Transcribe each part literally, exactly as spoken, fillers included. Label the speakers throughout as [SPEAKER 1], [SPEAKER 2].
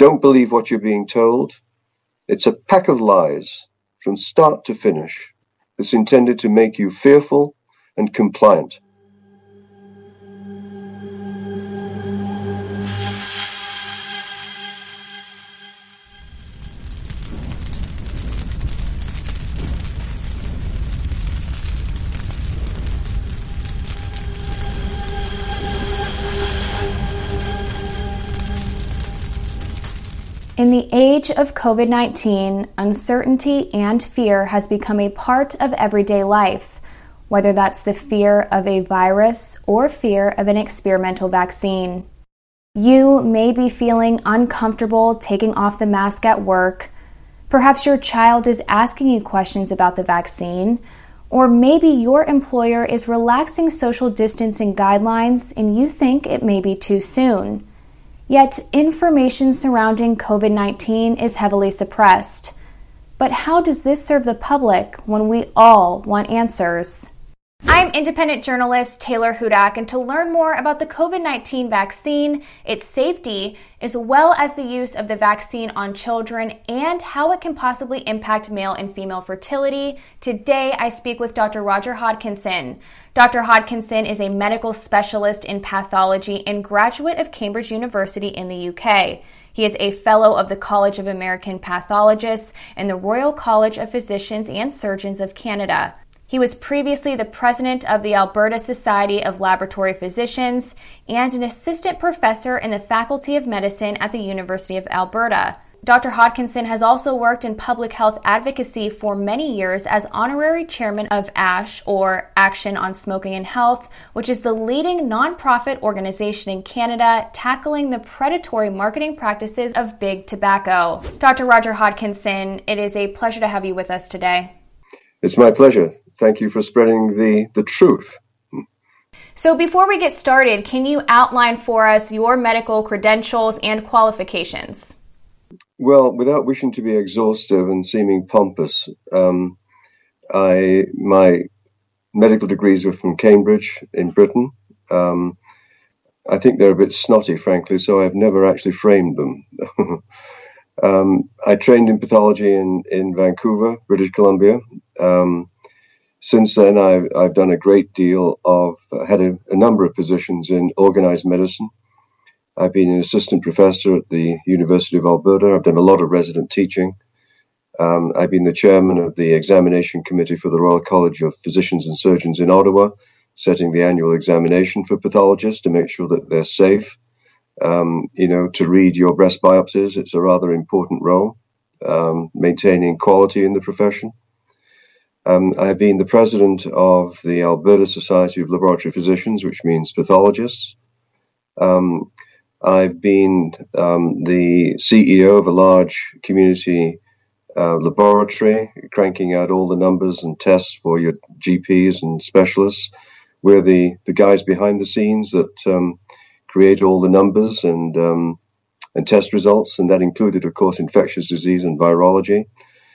[SPEAKER 1] Don't believe what you're being told. It's a pack of lies from start to finish. It's intended to make you fearful and compliant.
[SPEAKER 2] In the age of COVID nineteen, uncertainty and fear has become a part of everyday life, whether that's the fear of a virus or fear of an experimental vaccine. You may be feeling uncomfortable taking off the mask at work. Perhaps your child is asking you questions about the vaccine, or maybe your employer is relaxing social distancing guidelines and you think it may be too soon. Yet, information surrounding COVID nineteen is heavily suppressed. But how does this serve the public when we all want answers? I'm independent journalist Taylor Hudak, and to learn more about the COVID nineteen vaccine, its safety, as well as the use of the vaccine on children and how it can possibly impact male and female fertility, today I speak with Doctor Roger Hodkinson. Doctor Hodkinson is a medical specialist in pathology and graduate of Cambridge University in the U K. He is a fellow of the College of American Pathologists and the Royal College of Physicians and Surgeons of Canada. He was previously the president of the Alberta Society of Laboratory Physicians and an assistant professor in the Faculty of Medicine at the University of Alberta. Doctor Hodkinson has also worked in public health advocacy for many years as honorary chairman of ASH, or Action on Smoking and Health, which is the leading nonprofit organization in Canada tackling the predatory marketing practices of big tobacco. Doctor Roger Hodkinson, it is a pleasure to have you with us today.
[SPEAKER 1] It's my pleasure. Thank you for spreading the, the truth.
[SPEAKER 2] So before we get started, can you outline for us your medical credentials and qualifications?
[SPEAKER 1] Well, without wishing to be exhaustive and seeming pompous, um, I my medical degrees were from Cambridge in Britain. Um, I think they're a bit snotty, frankly, so I've never actually framed them. um, I trained in pathology in, in Vancouver, British Columbia. Um, since then, I've, I've done a great deal of, uh, had a, a number of positions in organized medicine. I've been an assistant professor at the University of Alberta. I've done a lot of resident teaching. Um, I've been the chairman of the examination committee for the Royal College of Physicians and Surgeons in Ottawa, setting the annual examination for pathologists to make sure that they're safe. Um, you know, to read your breast biopsies, it's a rather important role, um, maintaining quality in the profession. Um, I've been the president of the Alberta Society of Laboratory Physicians, which means pathologists. Um, I've been um, the C E O of a large community uh, laboratory, cranking out all the numbers and tests for your G Ps and specialists. We're the, the guys behind the scenes that um, create all the numbers and um, and test results, and that included, of course, infectious disease and virology.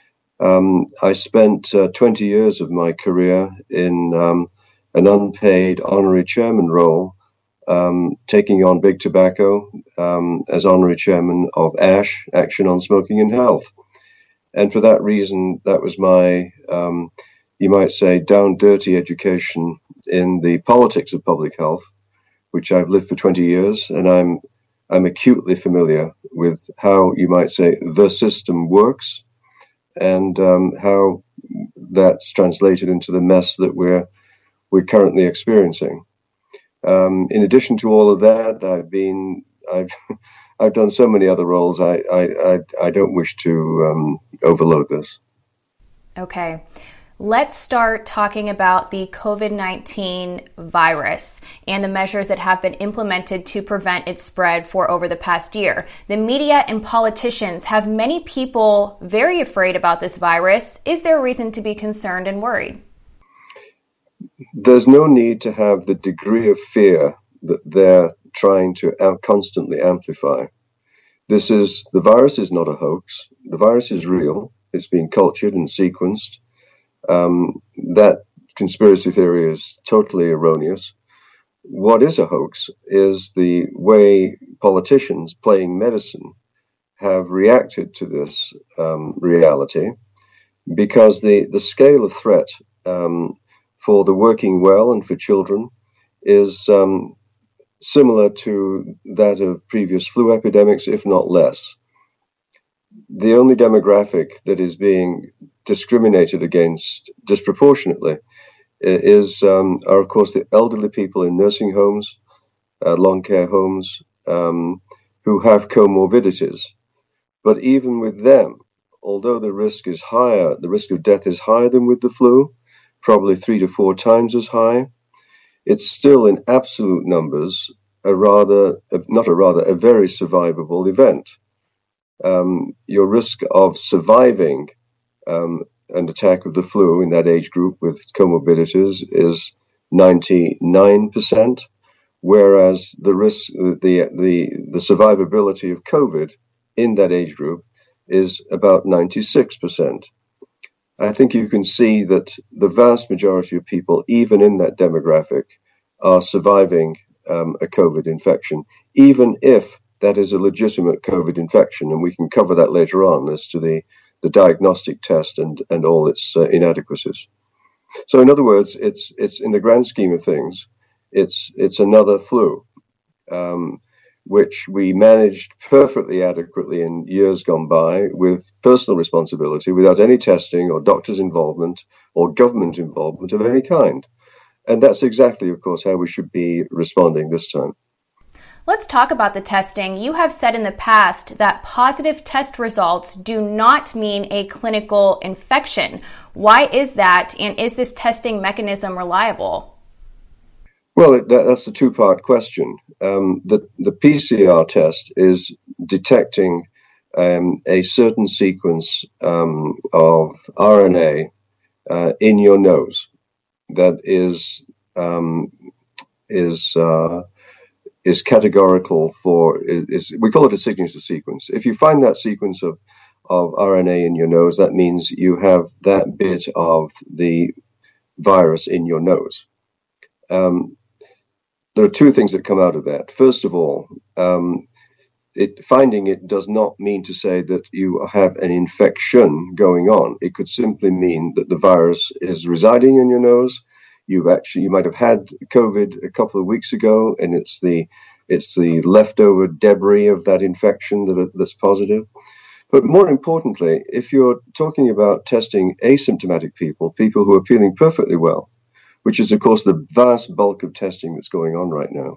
[SPEAKER 1] Um, I spent uh, twenty years of my career in um, an unpaid honorary chairman role, Um, taking on big tobacco um, as honorary chairman of ASH, Action on Smoking and Health. And for that reason, that was my, um, you might say, down dirty education in the politics of public health, which I've lived for twenty years. And I'm, I'm acutely familiar with how, you might say, the system works and um, how that's translated into the mess that we're, we're currently experiencing. Um, in addition to all of that, I've been, I've, I've done so many other roles. I, I, I, I don't wish to um, overload this.
[SPEAKER 2] Okay, let's start talking about the COVID nineteen virus and the measures that have been implemented to prevent its spread for over the past year. The media and politicians have many people very afraid about this virus. Is there a reason to be concerned and worried?
[SPEAKER 1] There's no need to have the degree of fear that they're trying to am- constantly amplify. This is, the virus is not a hoax. The virus is real. It's been cultured and sequenced. Um, that conspiracy theory is totally erroneous. What is a hoax is the way politicians playing medicine have reacted to this um, reality because the, the scale of threat um, for the working well and for children is um, similar to that of previous flu epidemics, if not less. The only demographic that is being discriminated against disproportionately is um, are, of course, the elderly people in nursing homes, uh, long care homes, um, who have comorbidities. But even with them, although the risk is higher, the risk of death is higher than with the flu, probably three to four times as high, it's still in absolute numbers a rather, not a rather, a very survivable event. Um, your risk of surviving um, an attack of the flu in that age group with comorbidities is ninety-nine percent, whereas the risk, the the the survivability of COVID in that age group is about ninety-six percent. I think you can see that the vast majority of people, even in that demographic, are surviving um, a COVID infection, even if that is a legitimate COVID infection. And we can cover that later on as to the, the diagnostic test and, and all its uh, inadequacies. So in other words, it's it's in the grand scheme of things, it's it's another flu, um, which we managed perfectly adequately in years gone by with personal responsibility, without any testing or doctor's involvement or government involvement of any kind. And that's exactly, of course, how we should be responding this time.
[SPEAKER 2] Let's talk about the testing. You have said in the past that positive test results do not mean a clinical infection. Why is that? And is this testing mechanism reliable?
[SPEAKER 1] Well, that, that's a two-part question. Um, the, the P C R test is detecting um, a certain sequence um, of R N A uh, in your nose that is um, is uh, is categorical for is, is we call it a signature sequence. If you find that sequence of of R N A in your nose, that means you have that bit of the virus in your nose. Um, there are two things that come out of that. First of all, um, it, finding it does not mean to say that you have an infection going on. It could simply mean that the virus is residing in your nose. You've actually, you might have had COVID a couple of weeks ago, and it's the it's the leftover debris of that infection that that's positive. But more importantly, if you're talking about testing asymptomatic people, people who are feeling perfectly well, which is, of course, the vast bulk of testing that's going on right now,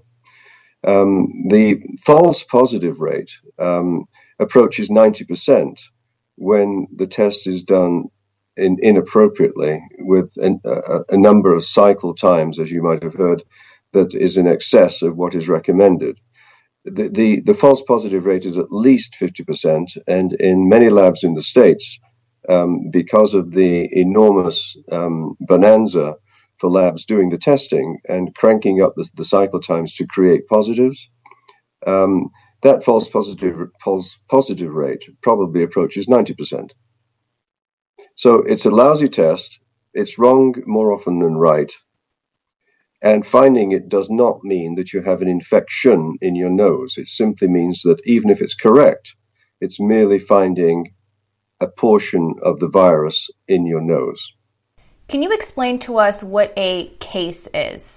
[SPEAKER 1] um, the false positive rate um, approaches ninety percent when the test is done in, inappropriately with an, a, a number of cycle times, as you might have heard, that is in excess of what is recommended. The, the, the false positive rate is at least fifty percent, and in many labs in the States, um, because of the enormous um, bonanza for labs doing the testing and cranking up the, the cycle times to create positives, um, that false positive, false positive rate probably approaches ninety percent. So it's a lousy test. It's wrong more often than right. And finding it does not mean that you have an infection in your nose. It simply means that even if it's correct, it's merely finding a portion of the virus in your nose.
[SPEAKER 2] Can you explain to us what a case is?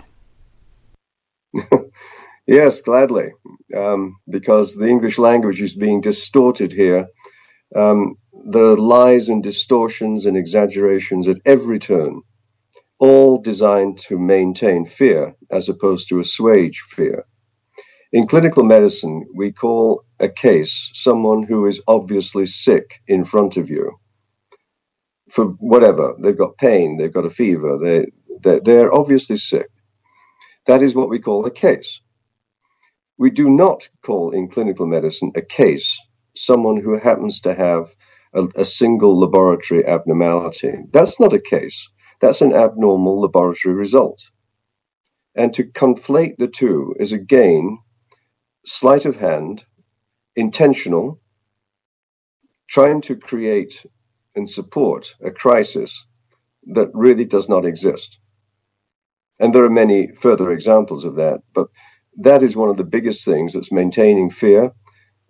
[SPEAKER 1] Yes, gladly, um, because the English language is being distorted here. Um, there are lies and distortions and exaggerations at every turn, all designed to maintain fear as opposed to assuage fear. In clinical medicine, we call a case someone who is obviously sick in front of you. For whatever, they've got pain, they've got a fever, they, they're, they're obviously sick. That is what we call a case. We do not call in clinical medicine a case someone who happens to have a, a single laboratory abnormality. That's not a case. That's an abnormal laboratory result. And to conflate the two is again sleight of hand, intentional, trying to create and support a crisis that really does not exist. And there are many further examples of that, but that is one of the biggest things that's maintaining fear.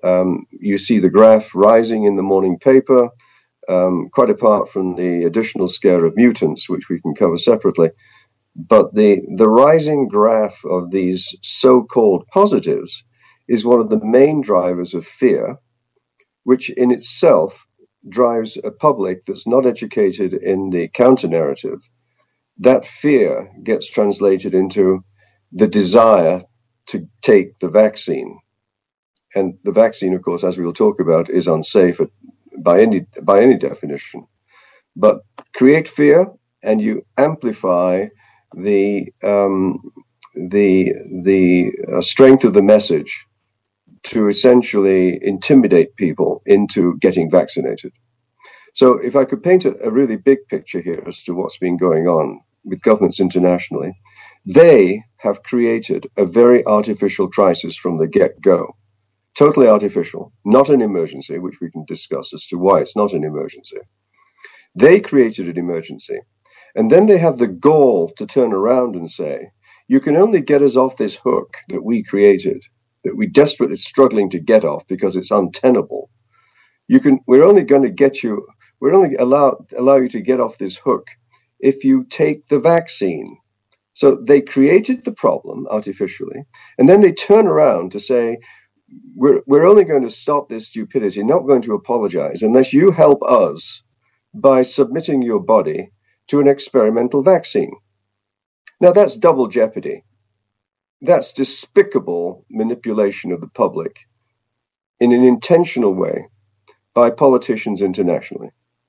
[SPEAKER 1] Um, you see the graph rising in the morning paper, um, quite apart from the additional scare of mutants, which we can cover separately. But the, the rising graph of these so-called positives is one of the main drivers of fear, which in itself drives a public that's not educated in the counter-narrative. That fear gets translated into the desire to take the vaccine. And the vaccine, of course, as we will talk about, is unsafe by any, by any definition. But create fear and you amplify the, um, the, the uh, strength of the message to essentially intimidate people into getting vaccinated. So if I could paint a, a really big picture here as to what's been going on with governments internationally, they have created a very artificial crisis from the get-go. Totally artificial, not an emergency, which we can discuss as to why it's not an emergency. They created an emergency, and then they have the gall to turn around and say, you can only get us off this hook that we created, that we're desperately struggling to get off because it's untenable. You can, we're only going to get you, we're only allow, allow you to get off this hook if you take the vaccine. So they created the problem artificially, and then they turn around to say, we're, we're only going to stop this stupidity, not going to apologize unless you help us by submitting your body to an experimental vaccine. Now that's double jeopardy. That's despicable manipulation of the public in an intentional way by politicians internationally.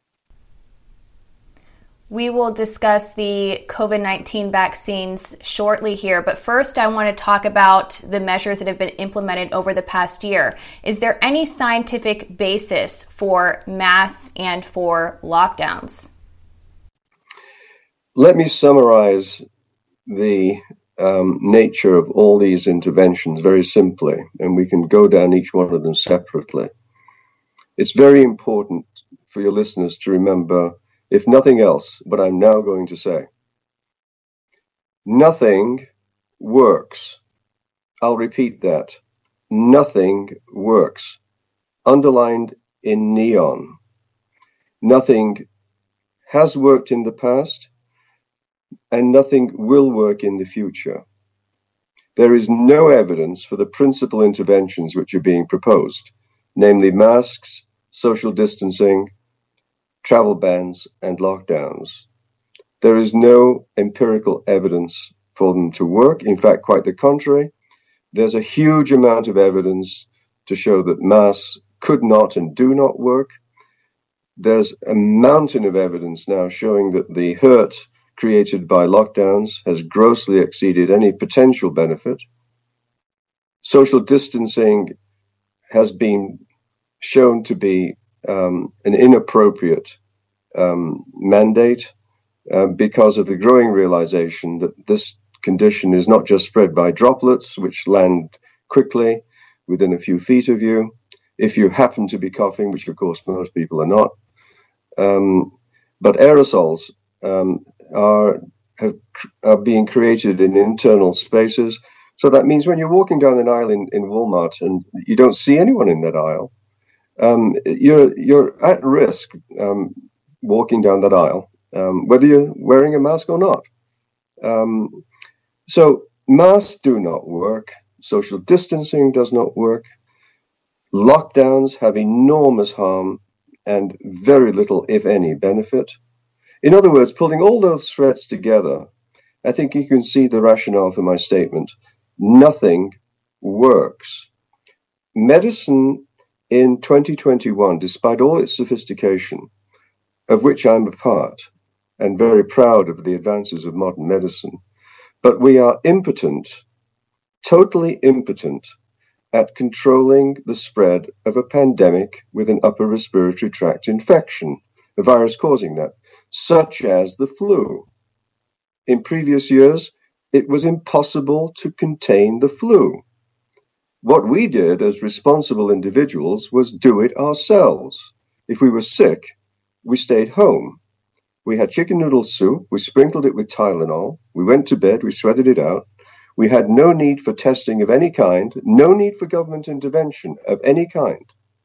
[SPEAKER 2] We will discuss the COVID nineteen vaccines shortly here, but first I want to talk about the measures that have been implemented over the past year. Is there any scientific basis for masks and for lockdowns?
[SPEAKER 1] Let me summarize the um, nature of all these interventions very simply, and we can go down each one of them separately. It's very important for your listeners to remember, if nothing else, what I'm now going to say. Nothing works. I'll repeat that. Nothing works. Underlined in neon. Nothing has worked in the past, and nothing will work in the future. There is no evidence for the principal interventions which are being proposed, namely masks, social distancing, travel bans, and lockdowns. There is no empirical evidence for them to work. In fact, quite the contrary. There's a huge amount of evidence to show that masks could not and do not work. There's a mountain of evidence now showing that the hurt created by lockdowns has grossly exceeded any potential benefit. Social distancing has been shown to be um, an inappropriate um, mandate uh, because of the growing realization that this condition is not just spread by droplets, which land quickly within a few feet of you, if you happen to be coughing, which of course most people are not, um, but aerosols um, are, have, are being created in internal spaces. So that means when you're walking down an aisle in, in Walmart and you don't see anyone in that aisle, um, you're you're at risk um, walking down that aisle, um, whether you're wearing a mask or not. Um, so masks do not work. Social distancing does not work. Lockdowns have enormous harm and very little, if any, benefit. In other words, pulling all those threads together, I think you can see the rationale for my statement. Nothing works. Medicine in twenty twenty-one, despite all its sophistication, of which I'm a part, and very proud of the advances of modern medicine, but we are impotent, totally impotent, at controlling the spread of a pandemic with an upper respiratory tract infection, a virus causing that, such as the flu. In previous years, it was impossible to contain the flu. What we did as responsible individuals was do it ourselves. If we were sick, we stayed home. We had chicken noodle soup, we sprinkled it with Tylenol, we went to bed, we sweated it out, We had no need for testing of any kind, no need for government intervention of any kind.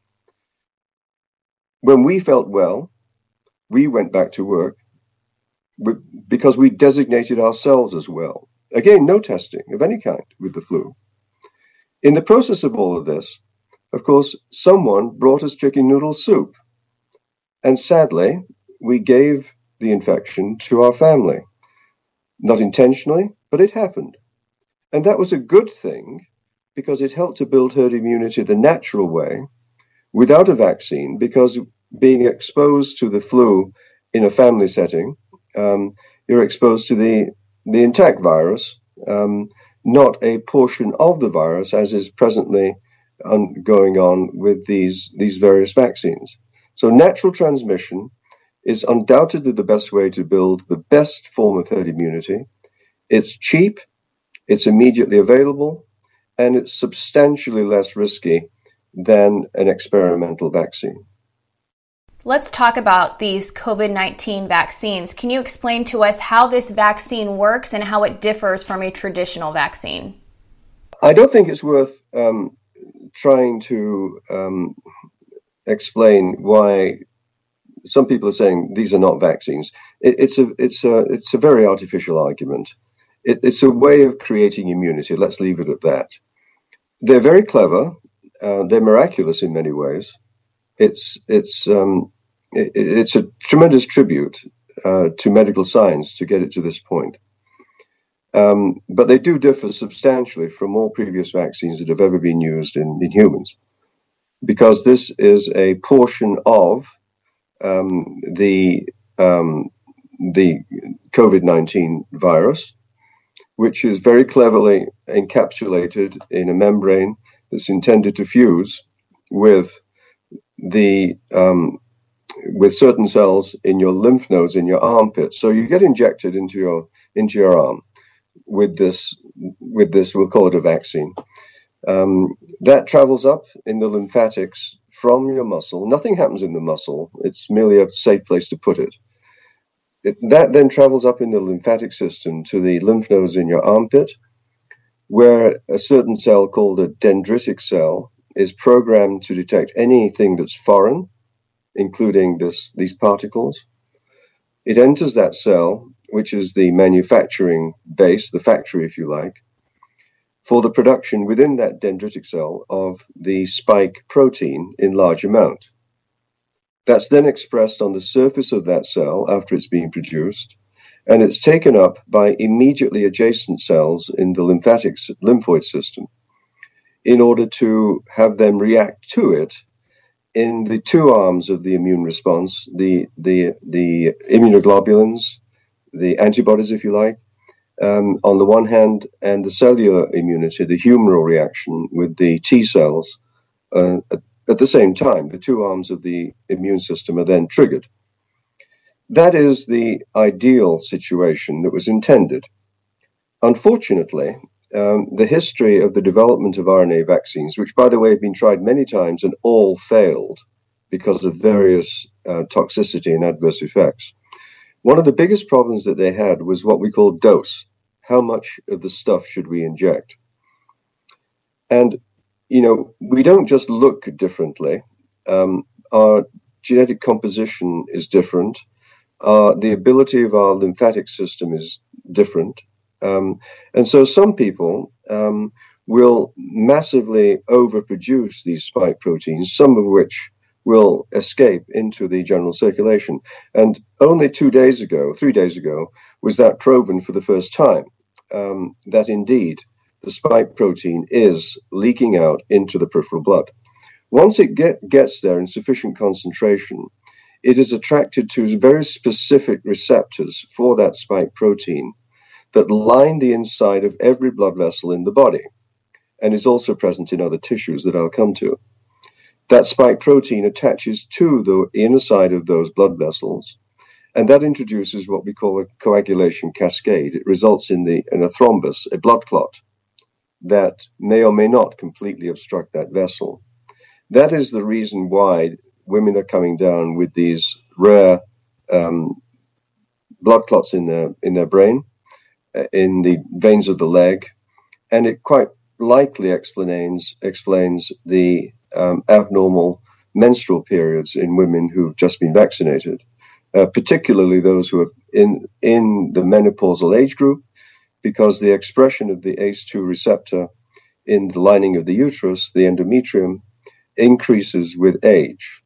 [SPEAKER 1] When we felt well, we went back to work because we designated ourselves as well. Again, no testing of any kind with the flu. In the process of all of this, of course, someone brought us chicken noodle soup. And sadly, we gave the infection to our family. Not intentionally, but it happened. And that was a good thing because it helped to build herd immunity the natural way without a vaccine, because being exposed to the flu in a family setting, um, you're exposed to the, the intact virus, um, not a portion of the virus, as is presently un- going on with these, these various vaccines. So natural transmission is undoubtedly the best way to build the best form of herd immunity. It's cheap, it's immediately available, and it's substantially less risky than an experimental vaccine.
[SPEAKER 2] Let's talk about these COVID nineteen vaccines. Can you explain to us how this vaccine works and how it differs from a traditional vaccine?
[SPEAKER 1] I don't think it's worth um, trying to um, explain why some people are saying these are not vaccines. It, it's a it's a it's a very artificial argument. It, it's a way of creating immunity. Let's leave it at that. They're very clever. Uh, they're miraculous in many ways. It's it's um, it, it's a tremendous tribute uh, to medical science to get it to this point. Um, but they do differ substantially from all previous vaccines that have ever been used in, in humans, because this is a portion of um, the um, the COVID nineteen virus, which is very cleverly encapsulated in a membrane that's intended to fuse with the um, with certain cells in your lymph nodes in your armpit. So you get injected into your into your arm with this with this. We'll call it a vaccine. Um, that travels up in the lymphatics from your muscle. Nothing happens in the muscle. It's merely a safe place to put it. It that then travels up in the lymphatic system to the lymph nodes in your armpit, where a certain cell called a dendritic cell is programmed to detect anything that's foreign, including this, these particles. It enters that cell, which is the manufacturing base, the factory, if you like, for the production within that dendritic cell of the spike protein in large amount. That's then expressed on the surface of that cell after it's been produced, and it's taken up by immediately adjacent cells in the lymphatic lymphoid system in order to have them react to it in the two arms of the immune response, the the the immunoglobulins, the antibodies, if you like, um, on the one hand, and the cellular immunity, the humoral reaction with the T cells uh, at, at the same time. The two arms of the immune system are then triggered. That is the ideal situation that was intended. Unfortunately, um, the history of the development of R N A vaccines, which, by the way, have been tried many times and all failed because of various uh, toxicity and adverse effects. One of the biggest problems that they had was what we call dose. How much of the stuff should we inject? And, you know, we don't just look differently. Um, our genetic composition is different. Uh, the ability of our lymphatic system is different. Um, and so some people um, will massively overproduce these spike proteins, some of which will escape into the general circulation. And only two days ago, three days ago, was that proven for the first time, um, that indeed the spike protein is leaking out into the peripheral blood. Once it get, gets there in sufficient concentration, it is attracted to very specific receptors for that spike protein that line the inside of every blood vessel in the body, and is also present in other tissues that I'll come to. That spike protein attaches to the inner side of those blood vessels, and that introduces what we call a coagulation cascade. It results in, the, in a thrombus, a blood clot, that may or may not completely obstruct that vessel. That is the reason why women are coming down with these rare um, blood clots in their in their brain, in the veins of the leg, and it quite likely explains explains the um, abnormal menstrual periods in women who've just been vaccinated, uh, particularly those who are in in the menopausal age group, because the expression of the A C E two receptor in the lining of the uterus, the endometrium, increases with age.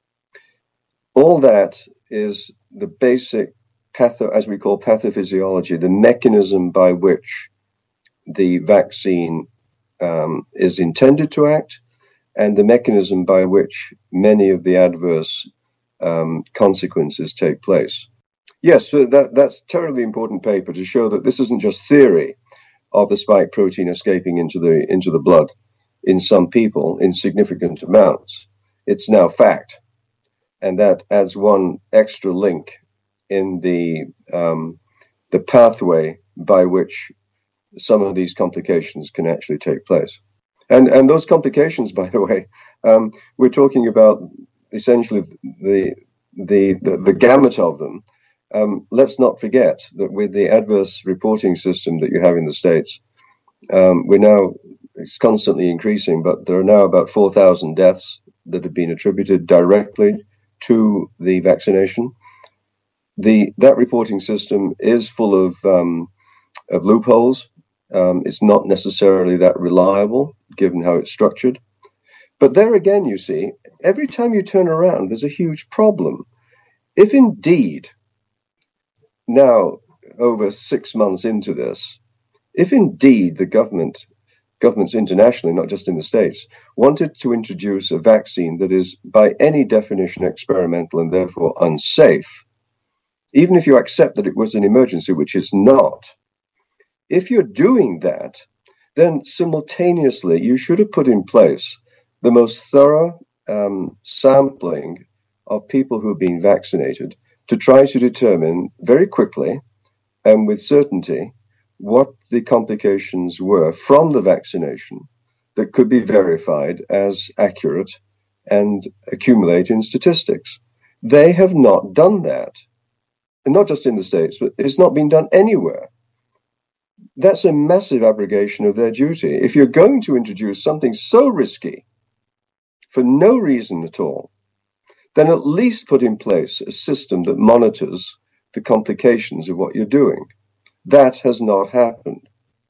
[SPEAKER 1] All that is the basic patho, as we call pathophysiology, the mechanism by which the vaccine um, is intended to act, and the mechanism by which many of the adverse um, consequences take place. Yes, so that, that's a terribly important paper to show that this isn't just theory of the spike protein escaping into the into the blood in some people in significant amounts. It's now fact, and that adds one extra link in the um, the pathway by which some of these complications can actually take place. And and those complications, by the way, um, we're talking about essentially the the the, the gamut of them. Um, let's not forget that with the adverse reporting system that you have in the States, um, we're now, it's constantly increasing, but there are now about four thousand deaths that have been attributed directly to the vaccination. The that reporting system is full of um, of loopholes. Um, it's not necessarily that reliable, given how it's structured. But there again, you see, every time you turn around, there's a huge problem. If indeed, now over six months into this, if indeed the government, governments internationally, not just in the States, wanted to introduce a vaccine that is by any definition experimental and therefore unsafe, even if you accept that it was an emergency, which it's not, if you're doing that, then simultaneously you should have put in place the most thorough um, sampling of people who have been vaccinated to try to determine very quickly and with certainty what the complications were from the vaccination that could be verified as accurate and accumulate in statistics. They have not done that. And not just in the States, but it's not been done anywhere. That's a massive abrogation of their duty. If you're going to introduce something so risky for no reason at all, then at least put in place a system that monitors the complications of what you're doing. That has not happened.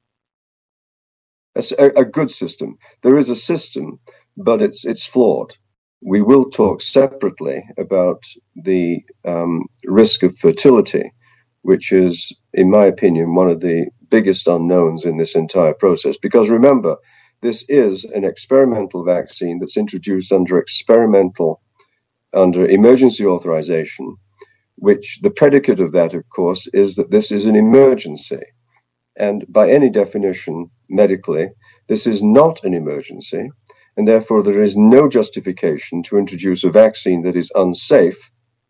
[SPEAKER 1] A, a good system. There is a system, but it's it's flawed. We will talk separately about the um, risk of fertility, which is, in my opinion, one of the biggest unknowns in this entire process. Because remember, this is an experimental vaccine that's introduced under experimental, under emergency authorization, which the predicate of that, of course, is that this is an emergency. And by any definition, medically, this is not an emergency. And therefore, there is no justification to introduce a vaccine that is unsafe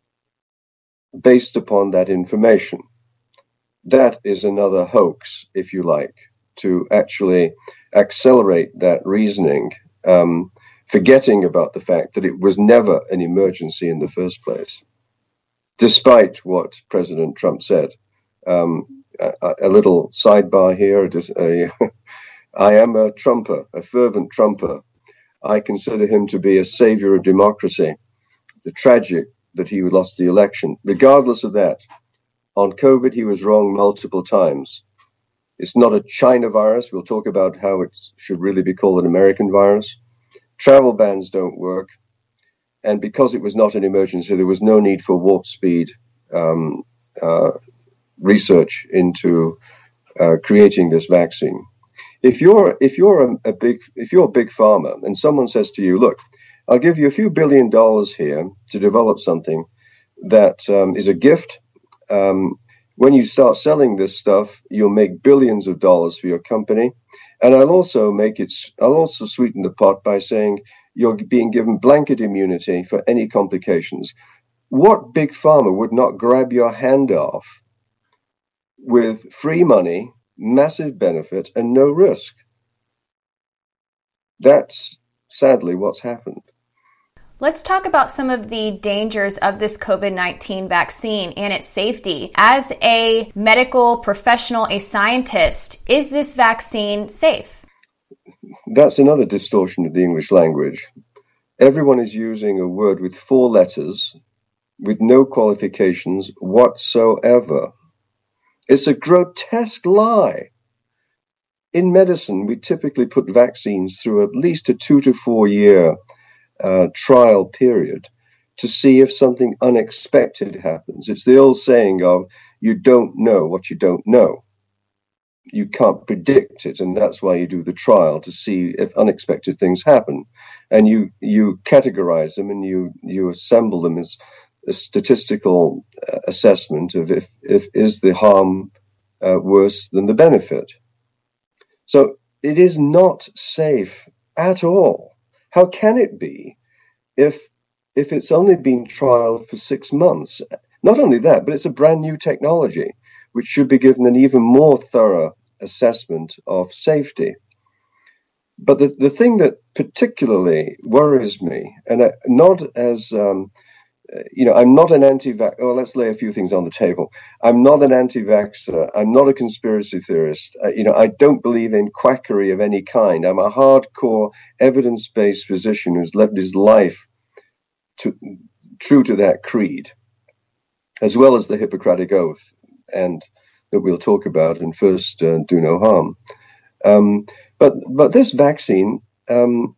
[SPEAKER 1] based upon that information. That is another hoax, if you like, to actually accelerate that reasoning, um, forgetting about the fact that it was never an emergency in the first place, despite what President Trump said. Um, a, a little sidebar here. A, I am a Trumper, a fervent Trumper. I consider him to be a savior of democracy. The tragic that he lost the election. Regardless of that, on COVID, he was wrong multiple times. It's not a China virus. We'll talk about how it should really be called an American virus. Travel bans don't work. And because it was not an emergency, there was no need for warp speed um, uh, research into uh, creating this vaccine. If you're if you're a, a big if you're a big pharma and someone says to you, look, I'll give you a few billion dollars here to develop something that um, is a gift. Um, when you start selling this stuff, you'll make billions of dollars for your company. And I'll also make it, I'll also sweeten the pot by saying you're being given blanket immunity for any complications. What big pharma would not grab your hand off with free money, massive benefit, and no risk? That's sadly what's happened.
[SPEAKER 2] Let's talk about some of the dangers of this COVID nineteen vaccine and its safety. As a medical professional, a scientist, is this vaccine safe?
[SPEAKER 1] That's another distortion of the English language. Everyone is using a word with four letters with no qualifications whatsoever. It's a grotesque lie. In medicine, we typically put vaccines through at least a two to four year uh, trial period to see if something unexpected happens. It's the old saying of, you don't know what you don't know. You can't predict it, and that's why you do the trial, to see if unexpected things happen. And you you categorize them and you, you assemble them as a statistical uh, assessment of if, if is the harm uh, worse than the benefit. So it is not safe at all. How can it be if if it's only been trialed for six months? Not only that, but it's a brand new technology, which should be given an even more thorough assessment of safety. But the, the thing that particularly worries me, and I, not as, um, you know, I'm not an anti-vax, oh, let's lay a few things on the table. I'm not an anti-vaxxer. I'm not a conspiracy theorist. Uh, you know, I don't believe in quackery of any kind. I'm a hardcore evidence-based physician who's lived his life to, true to that creed, as well as the Hippocratic Oath, and that we'll talk about in First uh, Do No Harm. Um, but but this vaccine um,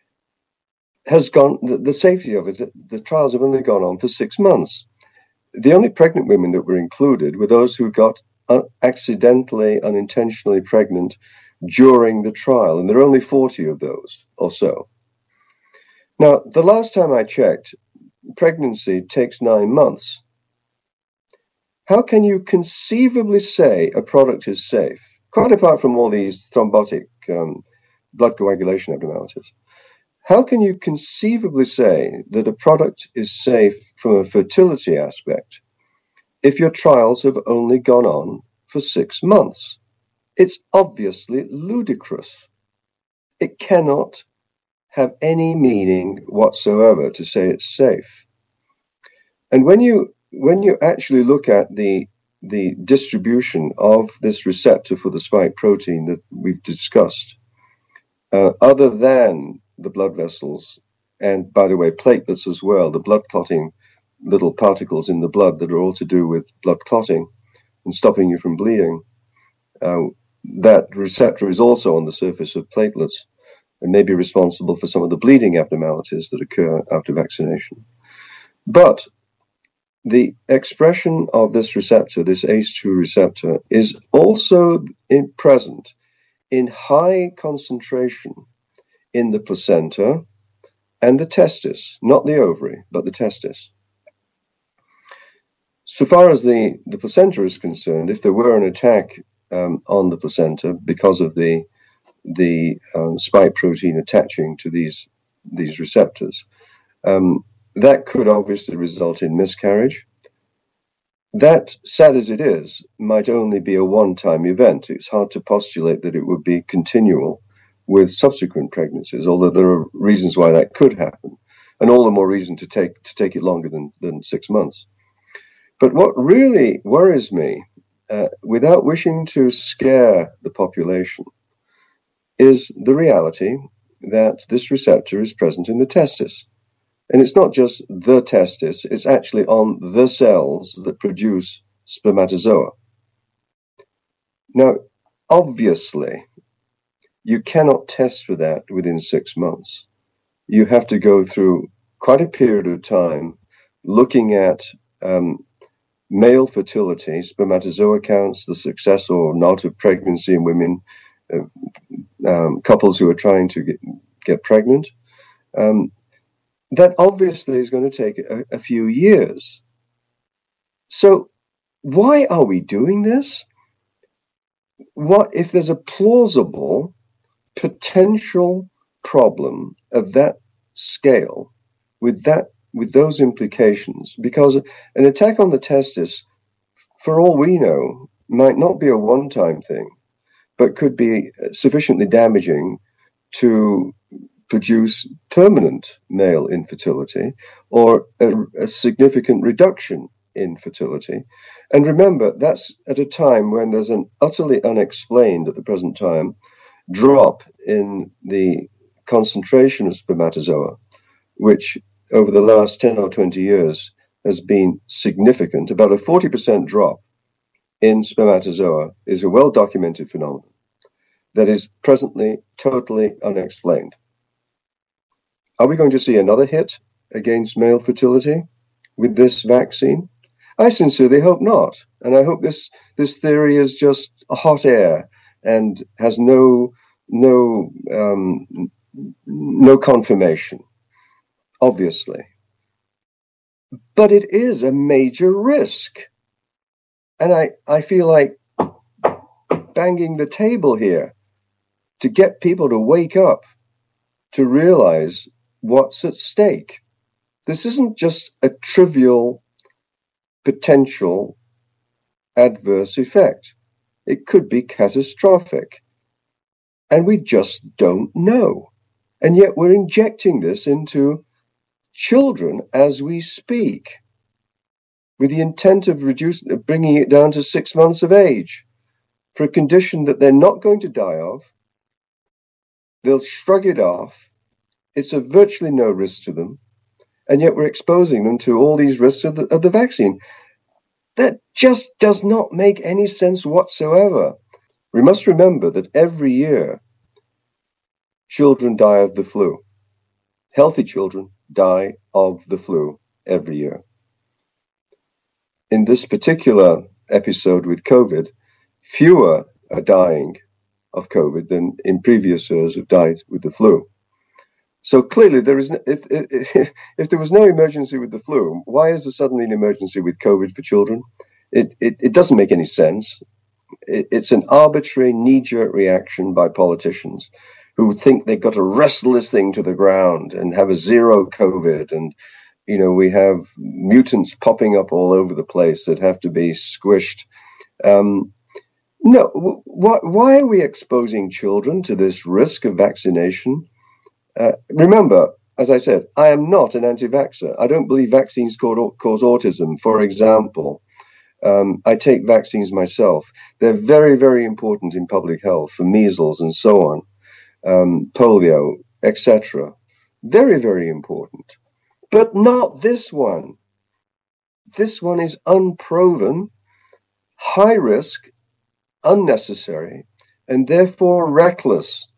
[SPEAKER 1] has gone, the, the safety of it, the trials have only gone on for six months. The only pregnant women that were included were those who got un- accidentally, unintentionally pregnant during the trial, and there are only forty of those or so. Now, the last time I checked, pregnancy takes nine months. How can you conceivably say a product is safe, quite apart from all these thrombotic um, blood coagulation abnormalities? How can you conceivably say that a product is safe from a fertility aspect if your trials have only gone on for six months? It's obviously ludicrous. It cannot have any meaning whatsoever to say it's safe. And when you when you actually look at the the distribution of this receptor for the spike protein that we've discussed, uh, other than the blood vessels, and by the way, platelets as well, the blood clotting little particles in the blood that are all to do with blood clotting and stopping you from bleeding, uh, that receptor is also on the surface of platelets and may be responsible for some of the bleeding abnormalities that occur after vaccination. But the expression of this receptor, this A C E two receptor, is also in present in high concentration in the placenta and the testis, not the ovary, but the testis. So far as the, the placenta is concerned, if there were an attack um, on the placenta because of the the um, spike protein attaching to these these receptors, um, that could obviously result in miscarriage. That, sad as it is, might only be a one-time event. It's hard to postulate that it would be continual with subsequent pregnancies, although there are reasons why that could happen, and all the more reason to take to take it longer than, than six months. But what really worries me, uh, without wishing to scare the population, is the reality that this receptor is present in the testis. And it's not just the testis, it's actually on the cells that produce spermatozoa. Now, obviously, you cannot test for that within six months. You have to go through quite a period of time looking at um, male fertility, spermatozoa counts, the success or not of pregnancy in women, uh, um, couples who are trying to get, get pregnant. Um, that obviously is going to take a, a few years. So why are we doing this? What if there's a plausible potential problem of that scale with that with those implications? Because an attack on the testis, for all we know, might not be a one-time thing, but could be sufficiently damaging to produce permanent male infertility or a, a significant reduction in fertility. And remember, that's at a time when there's an utterly unexplained, at the present time, drop in the concentration of spermatozoa, which over the last ten or twenty years has been significant. About a forty percent drop in spermatozoa is a well-documented phenomenon that is presently totally unexplained. Are we going to see another hit against male fertility with this vaccine? I sincerely hope not. And I hope this, this theory is just a hot air and has no, no, um, no confirmation, obviously. But it is a major risk. And I, I feel like banging the table here to get people to wake up, to realize what's at stake. This isn't just a trivial potential adverse effect. It could be catastrophic. And we just don't know. And yet we're injecting this into children as we speak, with the intent of reducing, of bringing it down to six months of age for a condition that they're not going to die of. They'll shrug it off. It's of virtually no risk to them. And yet we're exposing them to all these risks of the, of the vaccine. That just does not make any sense whatsoever. We must remember that every year, children die of the flu. Healthy children die of the flu every year. In this particular episode with COVID, fewer are dying of COVID than in previous years have died with the flu. So clearly, there is no, if, if if there was no emergency with the flu, why is there suddenly an emergency with COVID for children? It it, it doesn't make any sense. It, it's an arbitrary knee-jerk reaction by politicians who think they've got to wrestle this thing to the ground and have a zero COVID, and you know we have mutants popping up all over the place that have to be squished. Um, no, wh- why are we exposing children to this risk of vaccination? Uh, remember, as I said, I am not an anti-vaxxer. I don't believe vaccines cause, cause autism, for example. Um, I take vaccines myself. They're very, very important in public health for measles and so on, um, polio, et cetera. Very, very important. But not this one. This one is unproven, high risk, unnecessary, and therefore reckless,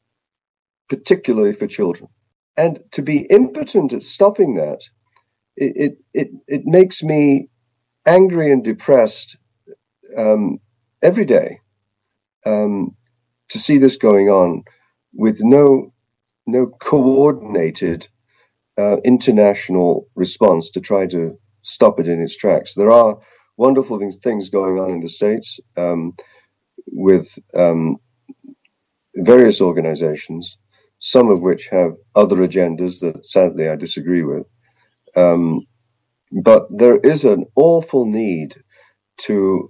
[SPEAKER 1] particularly for children. And to be impotent at stopping that, it it it, it makes me angry and depressed um, every day um, to see this going on with no no coordinated uh, international response to try to stop it in its tracks. There are wonderful things, things going on in the States um, with um, various organizations, some of which have other agendas that sadly I disagree with. Um, but there is an awful need to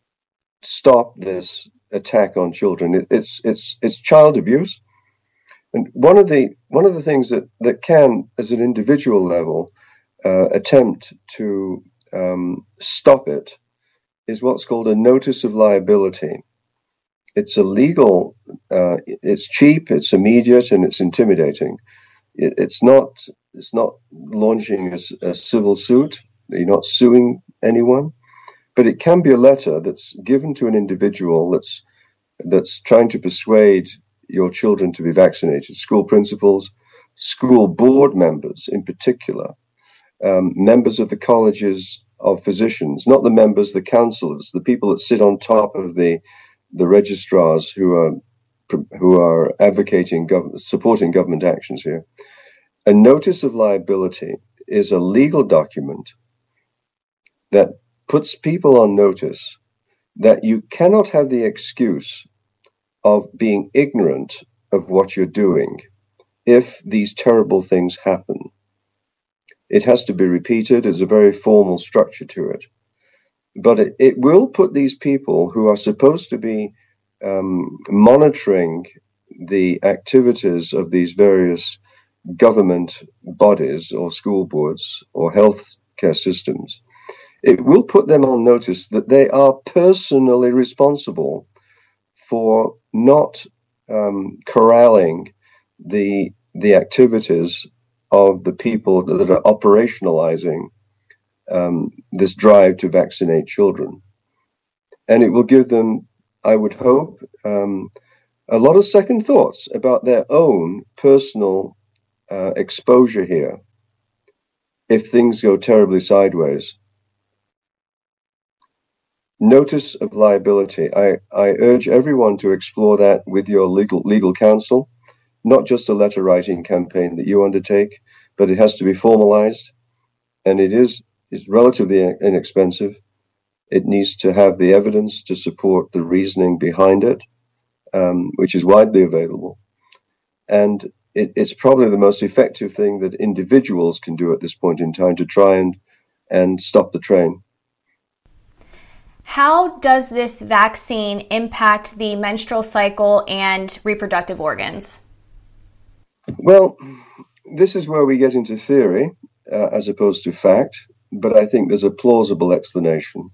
[SPEAKER 1] stop this attack on children. It, it's it's it's child abuse, and one of the one of the things that that can, as an individual level, uh, attempt to um, stop it is what's called a notice of liability. It's a legal, uh, it's cheap, it's immediate, and it's intimidating. It, it's not it's not launching a, a civil suit. You're not suing anyone, but it can be a letter that's given to an individual that's that's trying to persuade your children to be vaccinated. School principals, school board members in particular, um, members of the colleges of physicians, not the members, the counselors, the people that sit on top of the the registrars who are who are advocating, gov- supporting government actions here. A notice of liability is a legal document that puts people on notice that you cannot have the excuse of being ignorant of what you're doing if these terrible things happen. It has to be repeated. There's a very formal structure to it. But it, it will put these people who are supposed to be um, monitoring the activities of these various government bodies or school boards or health care systems, it will put them on notice that they are personally responsible for not um, corralling the the activities of the people that are operationalizing um, this drive to vaccinate children. And it will give them, I would hope, um, a lot of second thoughts about their own personal uh, exposure here if things go terribly sideways. Notice of liability. I, I urge everyone to explore that with your legal legal counsel, not just a letter writing campaign that you undertake, but it has to be formalized, and it is is relatively inexpensive. It needs to have the evidence to support the reasoning behind it, um, which is widely available. And it, it's probably the most effective thing that individuals can do at this point in time to try and, and stop the train.
[SPEAKER 2] How does this vaccine impact the menstrual cycle and reproductive organs?
[SPEAKER 1] Well, this is where we get into theory uh, as opposed to fact, but I think there's a plausible explanation.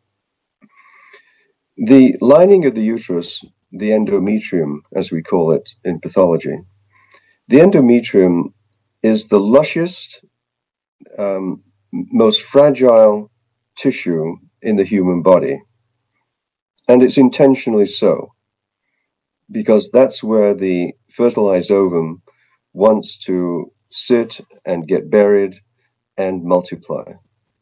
[SPEAKER 1] The lining of the uterus, the endometrium, as we call it in pathology, the endometrium is the lushest, um, most fragile tissue in the human body. And it's intentionally so, because that's where the fertilized ovum wants to sit and get buried and multiply.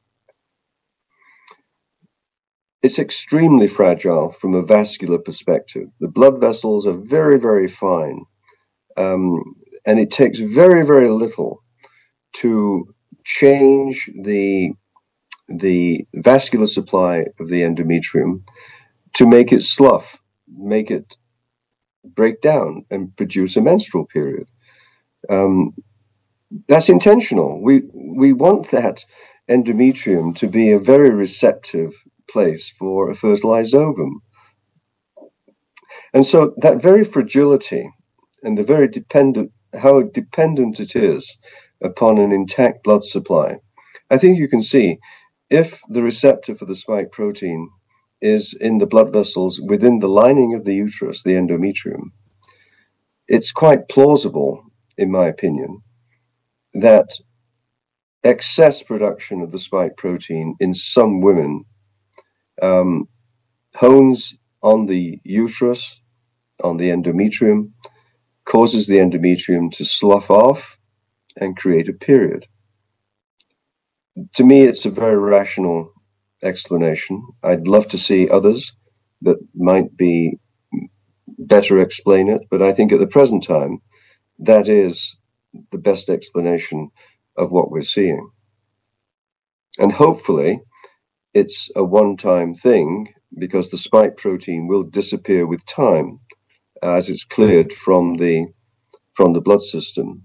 [SPEAKER 1] It's extremely fragile from a vascular perspective. The blood vessels are very, very fine. Um, and it takes very, very little to change the, the vascular supply of the endometrium to make it slough, make it break down and produce a menstrual period. Um, that's intentional. We, we want that endometrium to be a very receptive place for a fertilized ovum. And so that very fragility and the very dependent, how dependent it is upon an intact blood supply, I think you can see if the receptor for the spike protein is in the blood vessels within the lining of the uterus, the endometrium, it's quite plausible, in my opinion, that excess production of the spike protein in some women um, hones on the uterus, on the endometrium, causes the endometrium to slough off and create a period. To me, it's a very rational explanation. I'd love to see others that might be better explain it, but I think at the present time, that is the best explanation of what we're seeing. And hopefully, it's a one-time thing because the spike protein will disappear with time as it's cleared from the from the blood system.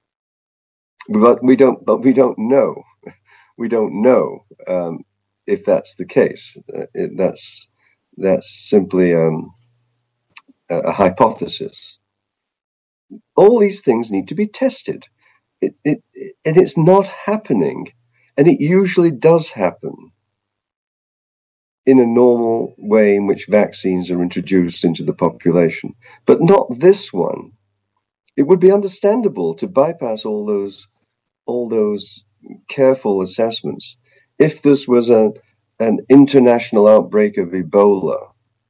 [SPEAKER 1] But we don't. But we don't know. We don't know um, if that's the case. Uh, it, that's that's simply um, a, a hypothesis. All these things need to be tested. It, it, it, and it's not happening, and it usually does happen in a normal way in which vaccines are introduced into the population, but not this one. It would be understandable to bypass all those, all those careful assessments if this was a, an international outbreak of Ebola.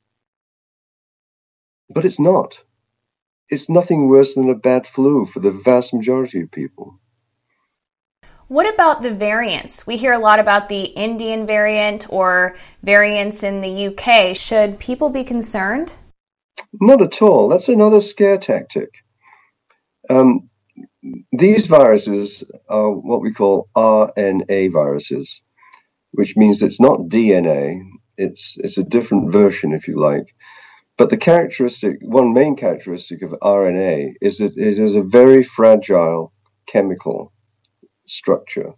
[SPEAKER 1] But it's not. It's nothing worse than a bad flu for the vast majority of people.
[SPEAKER 2] What about the variants? We hear a lot about the Indian variant or variants in the U K. Should people be concerned?
[SPEAKER 1] Not at all. That's another scare tactic. Um, these viruses are what we call R N A viruses, which means it's not D N A. It's, it's a different version, if you like. But the characteristic, one main characteristic of R N A is that it is a very fragile chemical structure.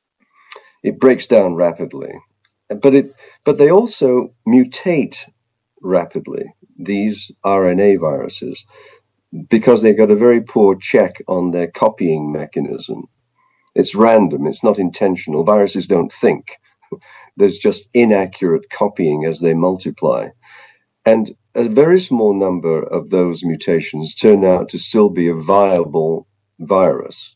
[SPEAKER 1] It breaks down rapidly, but it but they also mutate rapidly, these R N A viruses, because they got a very poor check on their copying mechanism. It's random, it's not intentional. Viruses don't think. There's just inaccurate copying as they multiply. And a very small number of those mutations turn out to still be a viable virus.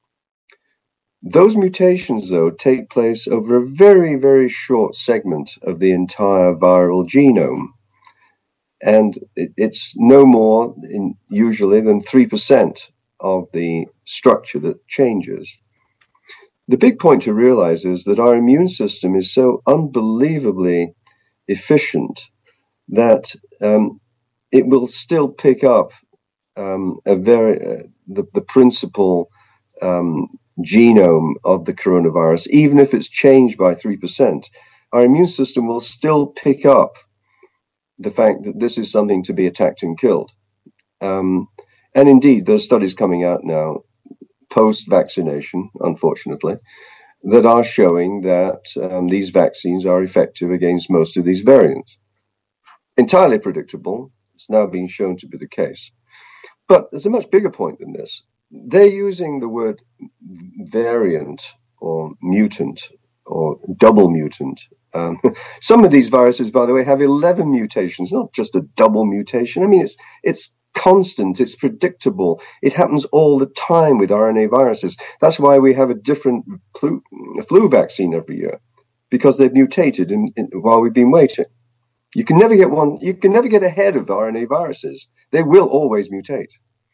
[SPEAKER 1] Those mutations, though, take place over a very, very short segment of the entire viral genome. And it's no more, in, usually, than three percent of the structure that changes. The big point to realize is that our immune system is so unbelievably efficient that um, it will still pick up um, a very uh, the, the principal um, genome of the coronavirus, even if it's changed by three percent. Our immune system will still pick up the fact that this is something to be attacked and killed. Um, and indeed, there's studies coming out now, post-vaccination, unfortunately, that are showing that um, these vaccines are effective against most of these variants. Entirely predictable. It's now being shown to be the case. But there's a much bigger point than this. They're using the word variant or mutant or double mutant. Um, some of these viruses, by the way, have eleven mutations, not just a double mutation. I mean, it's it's constant, it's predictable. It happens all the time with R N A viruses. That's why we have a different flu, flu vaccine every year, because they've mutated in, in, while we've been waiting. You can never get one. You can never get ahead of R N A viruses. They will always mutate.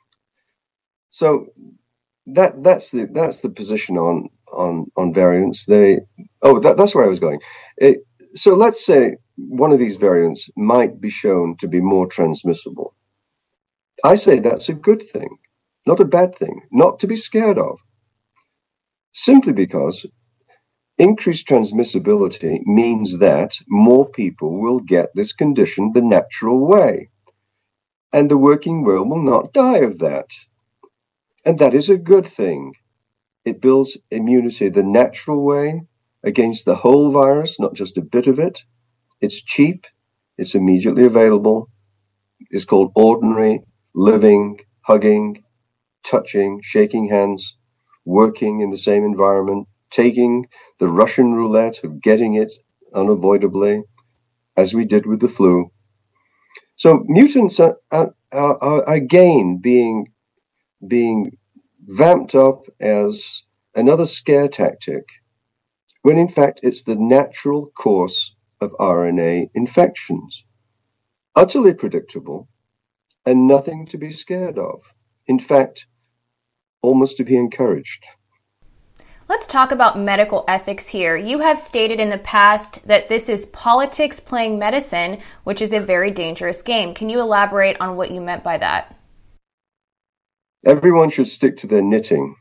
[SPEAKER 1] So that that's the that's the position on on on variants. They oh that, that's where I was going. It, so let's say one of these variants might be shown to be more transmissible. I say that's a good thing, not a bad thing, not to be scared of. Simply because increased transmissibility means that more people will get this condition the natural way, and the working world will not die of that. And that is a good thing. It builds immunity the natural way against the whole virus, not just a bit of it. It's cheap. It's immediately available. It's called ordinary living, hugging, touching, shaking hands, working in the same environment, taking the Russian roulette of getting it unavoidably, as we did with the flu. So mutants are, are, are again being being vamped up as another scare tactic, when in fact it's the natural course of R N A infections. Utterly predictable and nothing to be scared of. In fact, almost to be encouraged.
[SPEAKER 2] Let's talk about medical ethics here. You have stated in the past that this is politics playing medicine, which is a very dangerous game. Can you elaborate on what you meant by that?
[SPEAKER 1] Everyone should stick to their knitting.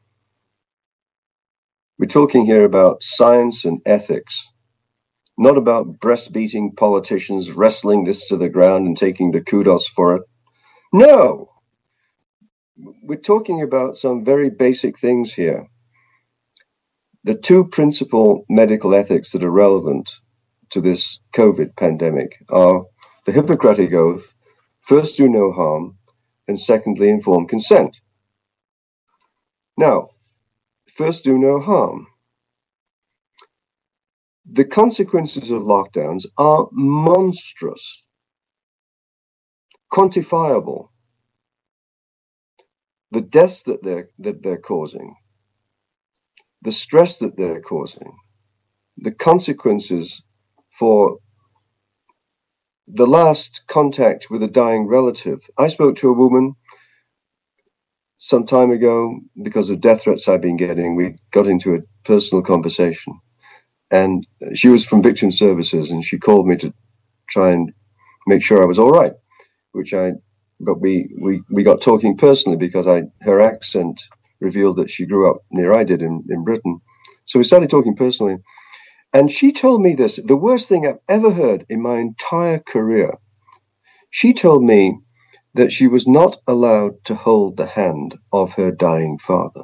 [SPEAKER 1] We're talking here about science and ethics, not about breast-beating politicians wrestling this to the ground and taking the kudos for it. No! We're talking about some very basic things here. The two principal medical ethics that are relevant to this COVID pandemic are the Hippocratic Oath, first do no harm, and secondly, informed consent. Now, first do no harm. The consequences of lockdowns are monstrous, quantifiable. The deaths that they're, that they're causing, the stress that they're causing, the consequences for the last contact with a dying relative. I spoke to a woman some time ago because of death threats I've been getting. We got into a personal conversation, and she was from Victim Services, and she called me to try and make sure I was all right, which I, but we, we, we got talking personally because I, her accent revealed that she grew up near I did in, in Britain. So we started talking personally. And she told me this, the worst thing I've ever heard in my entire career. She told me that she was not allowed to hold the hand of her dying father.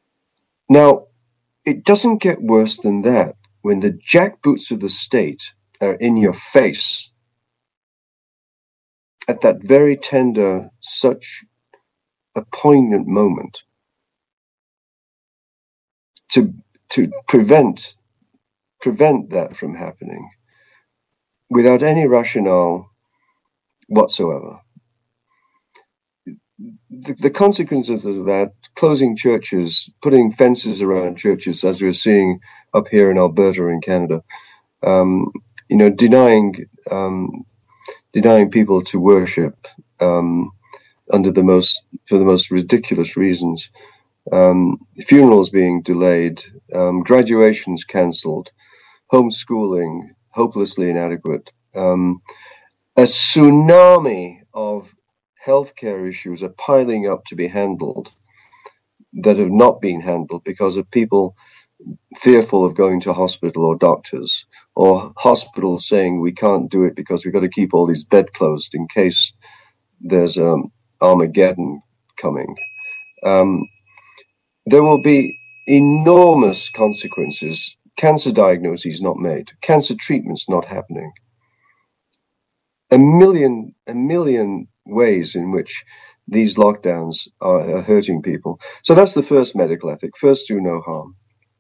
[SPEAKER 1] Now, it doesn't get worse than that when the jackboots of the state are in your face at that very tender, such a poignant moment to to prevent prevent that from happening without any rationale whatsoever. The, the consequences of that, closing churches, putting fences around churches, as we're seeing up here in Alberta in Canada, um, you know, denying um, denying people to worship um, under the most for the most ridiculous reasons, um, funerals being delayed, um, graduations cancelled, homeschooling hopelessly inadequate, um, a tsunami of healthcare issues are piling up to be handled that have not been handled because of people fearful of going to hospital or doctors, or hospitals saying we can't do it because we've got to keep all these beds closed in case there's um, Armageddon coming. Um, there will be enormous consequences. Cancer diagnoses not made, cancer treatments not happening. A million, a million ways in which these lockdowns are, are hurting people. So that's the first medical ethic. First, do no harm.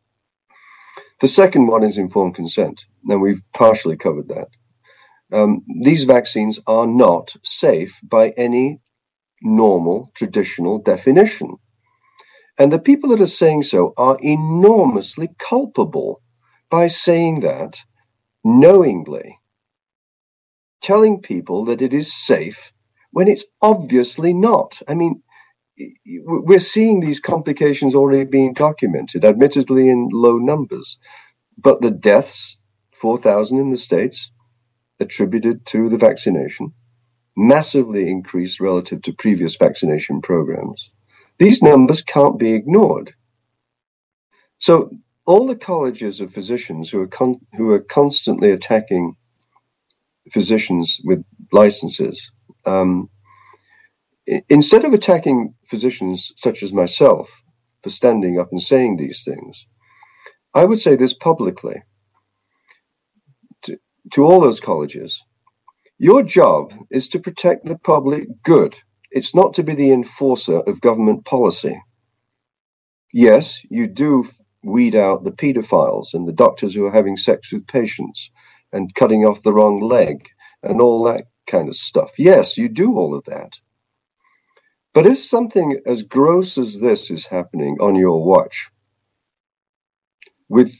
[SPEAKER 1] The second one is informed consent, and we've partially covered that. Um, these vaccines are not safe by any normal, traditional definition. And the people that are saying so are enormously culpable by saying that knowingly, telling people that it is safe when it's obviously not. I mean, we're seeing these complications already being documented, admittedly in low numbers, but the deaths, four thousand in the States, attributed to the vaccination, massively increased relative to previous vaccination programs. These numbers can't be ignored. So all the colleges of physicians who are con- who are constantly attacking physicians with licenses, um, instead of attacking physicians such as myself for standing up and saying these things, I would say this publicly to, to all those colleges. Your job is to protect the public good. It's not to be the enforcer of government policy. Yes, you do weed out the pedophiles and the doctors who are having sex with patients and cutting off the wrong leg and all that kind of stuff. Yes, you do all of that. But if something as gross as this is happening on your watch, with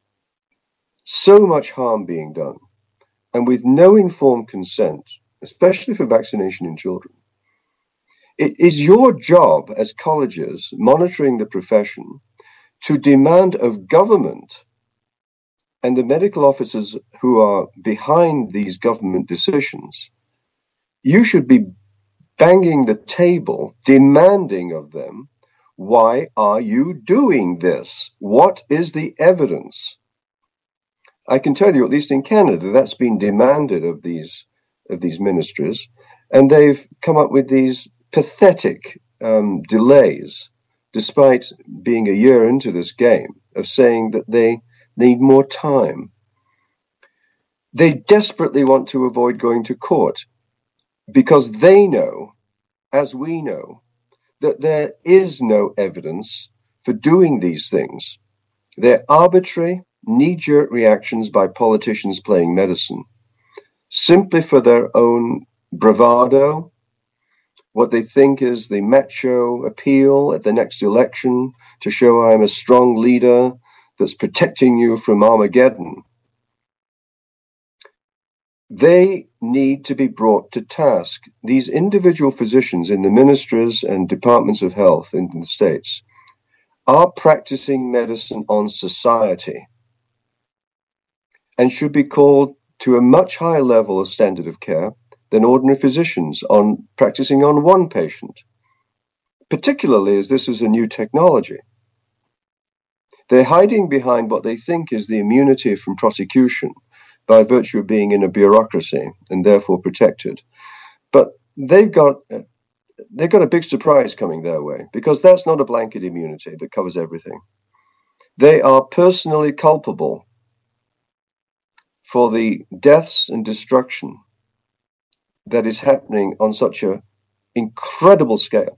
[SPEAKER 1] so much harm being done, and with no informed consent, especially for vaccination in children, it is your job as colleges monitoring the profession to demand of government and the medical officers who are behind these government decisions. You should be banging the table, demanding of them, why are you doing this? What is the evidence? I can tell you, at least in Canada, that's been demanded of these of these ministries, and they've come up with these pathetic um, delays, despite being a year into this game, of saying that they need more time. They desperately want to avoid going to court because they know, as we know, that there is no evidence for doing these things. They're arbitrary, knee-jerk reactions by politicians playing medicine, simply for their own bravado, what they think is the macho appeal at the next election to show I'm a strong leader that's protecting you from Armageddon. They need to be brought to task. These individual physicians in the ministries and departments of health in the States are practicing medicine on society and should be called to a much higher level of standard of care than ordinary physicians on practicing on one patient, particularly as this is a new technology. They're hiding behind what they think is the immunity from prosecution by virtue of being in a bureaucracy and therefore protected. But they've got they've got a big surprise coming their way, because that's not a blanket immunity that covers everything. They are personally culpable for the deaths and destruction that is happening on such an incredible scale.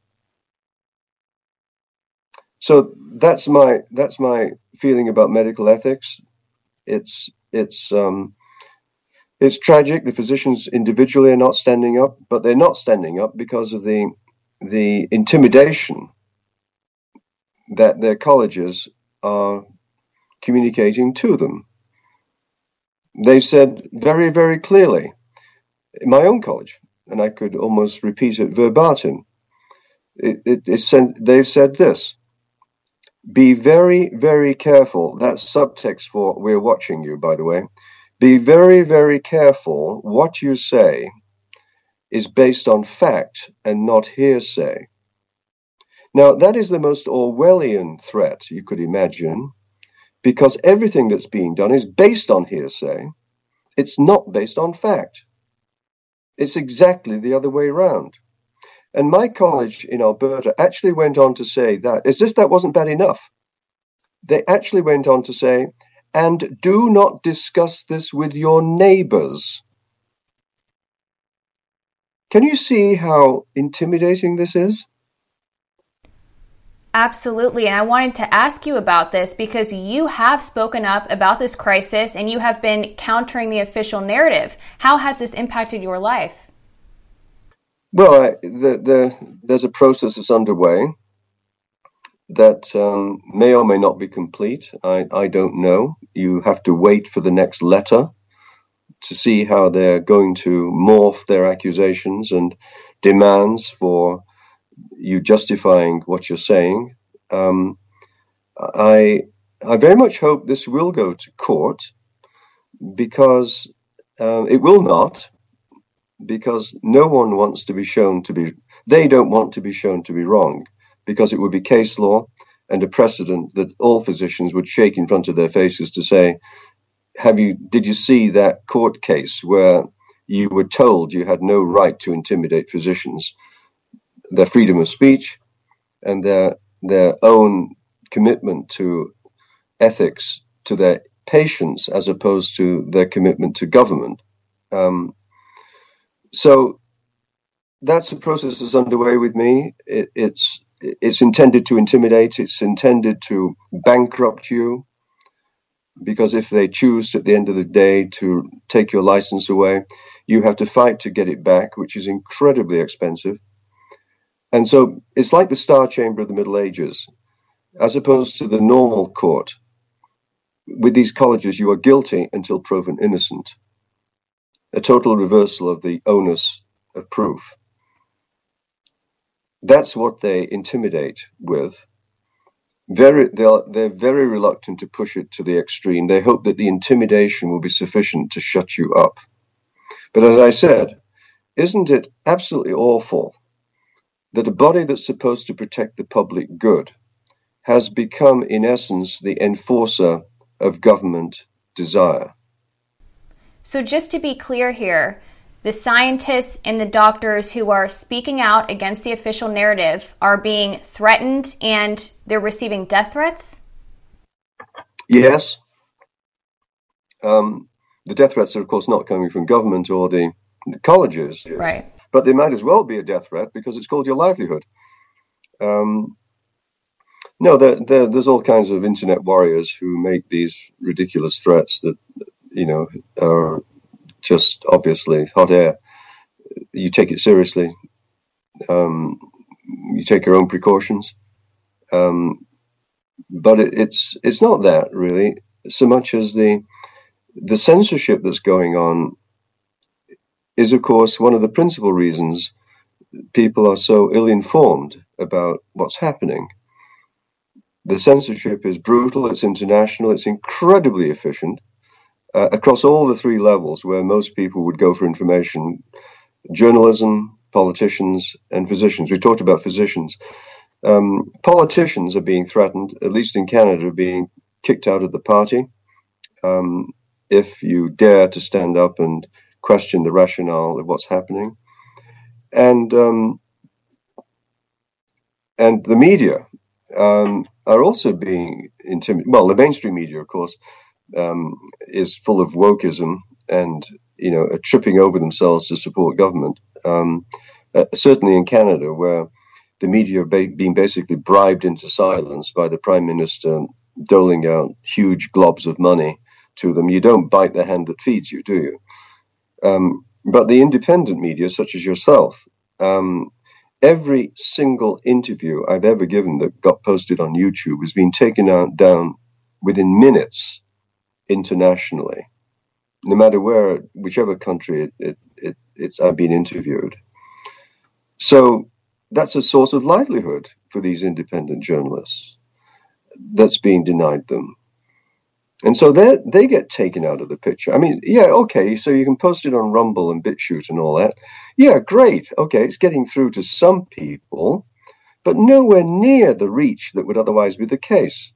[SPEAKER 1] So that's my that's my feeling about medical ethics. It's it's um, it's tragic. The physicians individually are not standing up, but they're not standing up because of the the intimidation that their colleges are communicating to them. They said very, very clearly, in my own college, and I could almost repeat it verbatim, it, it, it's, they've said this: be very, very careful. That's subtext for "we're watching you," by the way. Be very, very careful. What you say is based on fact and not hearsay. Now, that is the most Orwellian threat you could imagine, because everything that's being done is based on hearsay. It's not based on fact. It's exactly the other way around. And my college in Alberta actually went on to say that, as if that wasn't bad enough. They actually went on to say, and do not discuss this with your neighbors. Can you see how intimidating this is?
[SPEAKER 2] Absolutely. And I wanted to ask you about this because you have spoken up about this crisis and you have been countering the official narrative. How has this impacted your life?
[SPEAKER 1] Well, I, the, the, there's a process that's underway that um, may or may not be complete. I, I don't know. You have to wait for the next letter to see how they're going to morph their accusations and demands for you justifying what you're saying. Um, I I very much hope this will go to court, because uh, it will not, because no one wants to be shown to be, they don't want to be shown to be wrong, because it would be case law and a precedent that all physicians would shake in front of their faces to say, have you, did you see that court case where you were told you had no right to intimidate physicians? Their freedom of speech and their their own commitment to ethics to their patients, as opposed to their commitment to government. Um, so that's a process that's underway with me. It, it's it's intended to intimidate. It's intended to bankrupt you, because if they choose at the end of the day to take your license away, you have to fight to get it back, which is incredibly expensive. And so it's like the Star Chamber of the Middle Ages, as opposed to the normal court. With these colleges, you are guilty until proven innocent. A total reversal of the onus of proof. That's what they intimidate with. Very, they're, they're very reluctant to push it to the extreme. They hope that the intimidation will be sufficient to shut you up. But as I said, isn't it absolutely awful that a body that's supposed to protect the public good has become, in essence, the enforcer of government desire?
[SPEAKER 2] So just to be clear here, the scientists and the doctors who are speaking out against the official narrative are being threatened and they're receiving death threats?
[SPEAKER 1] Yes. Um, the death threats are, of course, not coming from government or the, the colleges.
[SPEAKER 2] Right.
[SPEAKER 1] But they might as well be a death threat because it's called your livelihood. Um, no, there, there, there's all kinds of internet warriors who make these ridiculous threats that, you know, are just obviously hot air. You take it seriously. Um, you take your own precautions. Um, but it, it's it's not that really so much as the the censorship that's going on is, of course, one of the principal reasons people are so ill-informed about what's happening. The censorship is brutal, it's international, it's incredibly efficient uh, across all the three levels where most people would go for information: journalism, politicians, and physicians. We talked about physicians. Um, politicians are being threatened, at least in Canada, being kicked out of the party um, if you dare to stand up and question the rationale of what's happening. And um, and the media um, are also being intimidated. Well, the mainstream media, of course, um, is full of wokeism and, you know, are tripping over themselves to support government. Um, uh, certainly in Canada, where the media are ba- being basically bribed into silence by the Prime Minister doling out huge globs of money to them. You don't bite the hand that feeds you, do you? Um, but the independent media, such as yourself, um, every single interview I've ever given that got posted on YouTube has been taken out, down within minutes internationally, no matter where, whichever country it, it, it, it's I've been interviewed. So that's a source of livelihood for these independent journalists that's being denied them. And so they they get taken out of the picture. I mean, yeah, okay, so you can post it on Rumble and BitChute and all that. Yeah, great. Okay, it's getting through to some people, but nowhere near the reach that would otherwise be the case.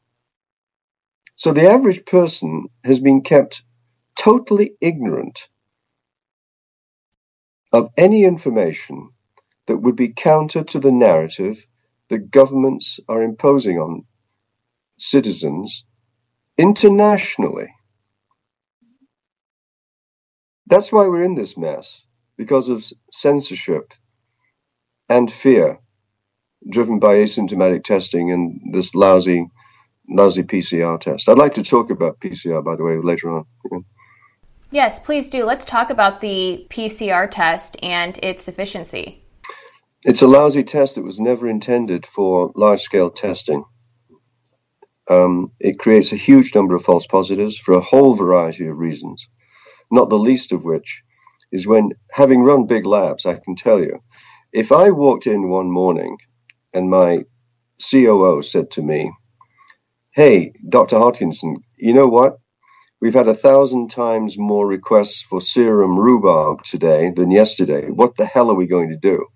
[SPEAKER 1] So the average person has been kept totally ignorant of any information that would be counter to the narrative that governments are imposing on citizens internationally. That's why we're in this mess, because of censorship and fear driven by asymptomatic testing and this lousy, lousy P C R test. I'd like to talk about P C R, by the way, later on.
[SPEAKER 2] Yes, please do. Let's talk about the P C R test and its efficiency.
[SPEAKER 1] It's a lousy test that was never intended for large-scale testing. Um, it creates a huge number of false positives for a whole variety of reasons, not the least of which is when, having run big labs, I can tell you, if I walked in one morning and my C O O said to me, "Hey, Doctor Hodkinson, you know what? We've had a thousand times more requests for serum rhubarb today than yesterday. What the hell are we going to do?"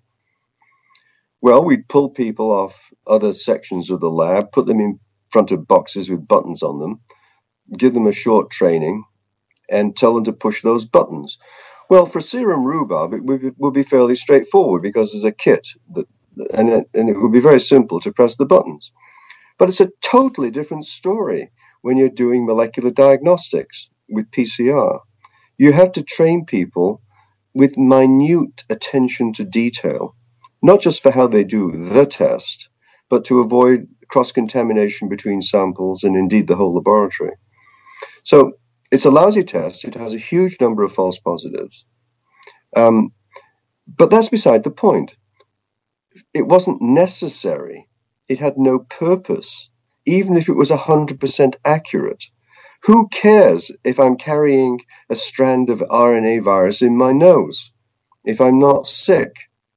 [SPEAKER 1] Well, we'd pull people off other sections of the lab, put them in front of boxes with buttons on them, give them a short training, and tell them to push those buttons. Well, for serum rhubarb, it would, would be fairly straightforward because there's a kit, that, and, it, and it would be very simple to press the buttons. But it's a totally different story when you're doing molecular diagnostics with P C R. You have to train people with minute attention to detail, not just for how they do the test, but to avoid cross-contamination between samples and indeed the whole laboratory. So it's a lousy test. It has a huge number of false positives. Um, but that's beside the point. It wasn't necessary. It had no purpose, even if it was one hundred percent accurate. Who cares if I'm carrying a strand of R N A virus in my nose? If I'm not sick,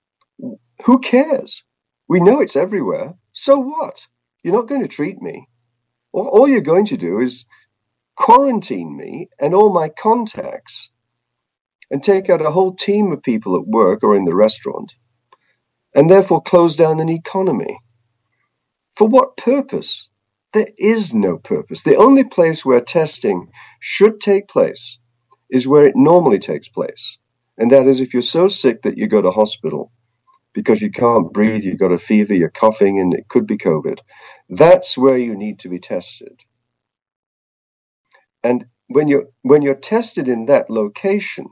[SPEAKER 1] who cares? We know it's everywhere. So what? You're not going to treat me. All, all you're going to do is quarantine me and all my contacts and take out a whole team of people at work or in the restaurant and therefore close down an economy. For what purpose? There is no purpose. The only place where testing should take place is where it normally takes place. And that is if you're so sick that you go to hospital because you can't breathe, you've got a fever, you're coughing, and it could be COVID. That's where you need to be tested. And when you're, when you're tested in that location,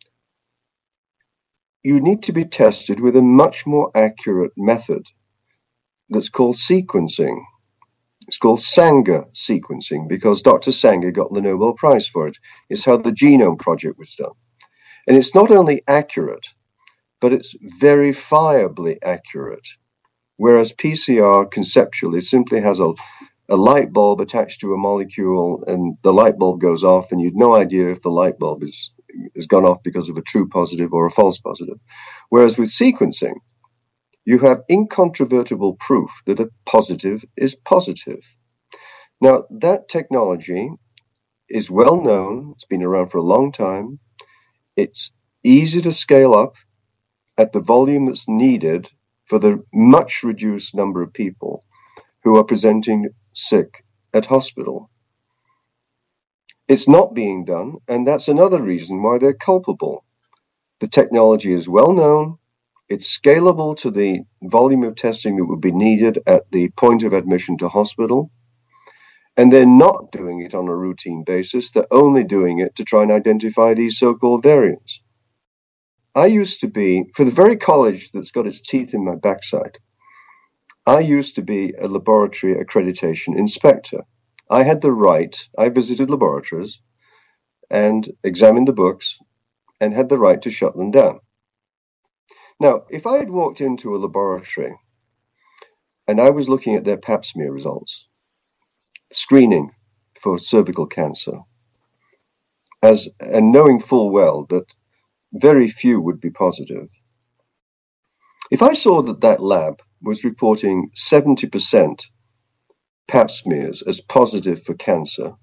[SPEAKER 1] you need to be tested with a much more accurate method that's called sequencing. It's called Sanger sequencing because Doctor Sanger got the Nobel Prize for it. It's how the Genome Project was done. And it's not only accurate, but it's verifiably accurate. Whereas P C R conceptually simply has a, a light bulb attached to a molecule and the light bulb goes off and you've no idea if the light bulb is, is gone off because of a true positive or a false positive. Whereas with sequencing, you have incontrovertible proof that a positive is positive. Now, that technology is well known. It's been around for a long time. It's easy to scale up at the volume that's needed for the much reduced number of people who are presenting sick at hospital. It's not being done, and that's another reason why they're culpable. The technology is well known. It's scalable to the volume of testing that would be needed at the point of admission to hospital. And they're not doing it on a routine basis. They're only doing it to try and identify these so-called variants. I used to be, for the very college that's got its teeth in my backside, I used to be a laboratory accreditation inspector. I had the right, I visited laboratories and examined the books and had the right to shut them down. Now, if I had walked into a laboratory and I was looking at their pap smear results, screening for cervical cancer, as and knowing full well that very few would be positive, if I saw that that lab was reporting seventy percent pap smears as positive for cancer,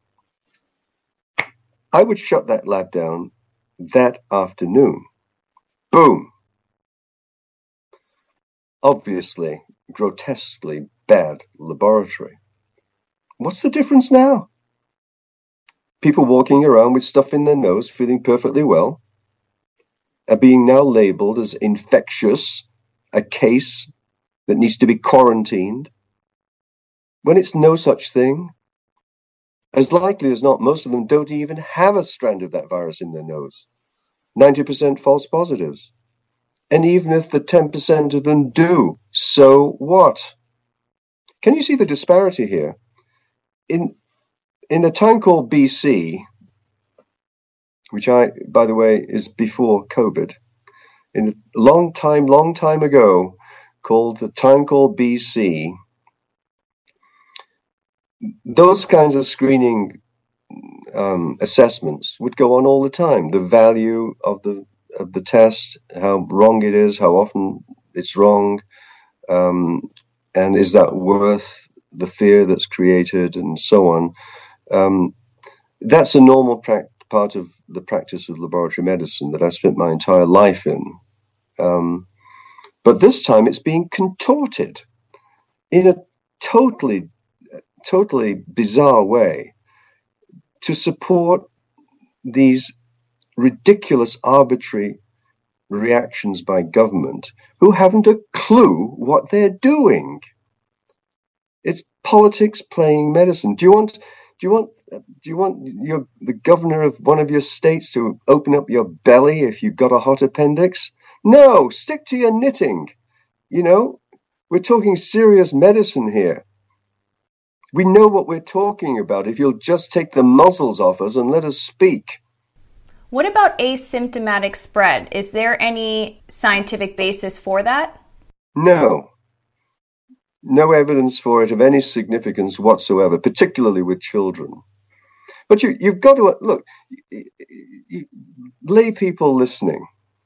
[SPEAKER 1] I would shut that lab down that afternoon. Boom. Obviously, grotesquely bad laboratory. What's the difference now? People walking around with stuff in their nose, feeling perfectly well, are being now labeled as infectious, a case that needs to be quarantined, when it's no such thing. As likely as not, most of them don't even have a strand of that virus in their nose. ninety percent false positives. And even if the ten percent of them do, so what? Can you see the disparity here? In in a town called B C, which I, by the way, is before COVID, in a long time, long time ago, called the town called B C, those kinds of screening um, assessments would go on all the time. The value of the of the test, how wrong it is, how often it's wrong, um, and is that worth the fear that's created, and so on. Um, that's a normal pra- part of the practice of laboratory medicine that I spent my entire life in. Um, but this time it's being contorted in a totally, totally bizarre way to support these ridiculous, arbitrary reactions by government who haven't a clue what they're doing. It's politics playing medicine. Do you want, do you want, do you want your the governor of one of your states to open up your belly if you've got a hot appendix? No, stick to your knitting. You know, we're talking serious medicine here. We know what we're talking about if you'll just take the muzzles off us and let us speak.
[SPEAKER 2] What about asymptomatic spread? Is there any scientific basis for that?
[SPEAKER 1] No. No evidence for it of any significance whatsoever, particularly with children. But you, you've got to, look, lay people listening,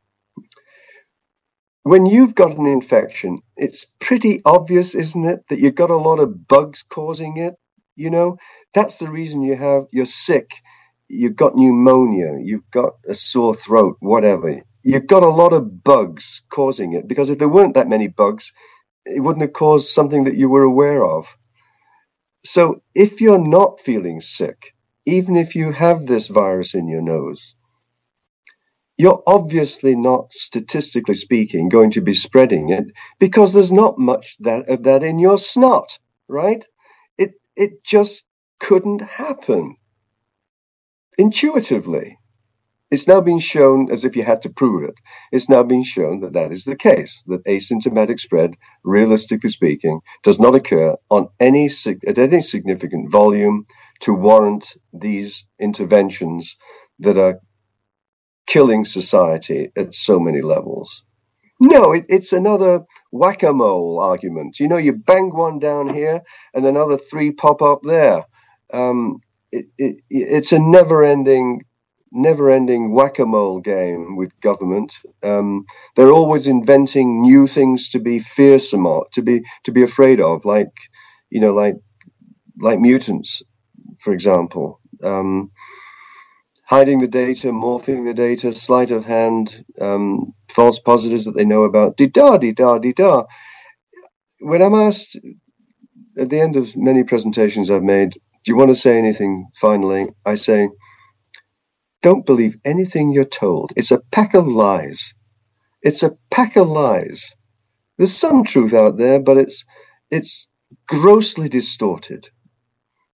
[SPEAKER 1] when you've got an infection, it's pretty obvious, isn't it, that you've got a lot of bugs causing it? You know, that's the reason you have, you're sick. You've got pneumonia, you've got a sore throat, whatever. You've got a lot of bugs causing it, because if there weren't that many bugs, it wouldn't have caused something that you were aware of. So if you're not feeling sick, even if you have this virus in your nose, you're obviously not, statistically speaking, going to be spreading it, because there's not much that of that in your snot, right? It it just couldn't happen. Intuitively, it's now been shown, as if you had to prove it, it's now been shown that that is the case, that asymptomatic spread, realistically speaking, does not occur on any at any significant volume to warrant these interventions that are killing society at so many levels. No, it, it's another whack-a-mole argument. You know, you bang one down here and another three pop up there. Um, It, it, it's a never-ending, never-ending whack-a-mole game with government. Um, they're always inventing new things to be fearsome of, to be to be afraid of, like, you know, like like mutants, for example. Um, hiding the data, morphing the data, sleight of hand, um, false positives that they know about. Dee-da, dee-da, dee-da. When I'm asked at the end of many presentations I've made, do you want to say anything finally? I say, don't believe anything you're told. It's a pack of lies. It's a pack of lies. There's some truth out there, but it's it's grossly distorted.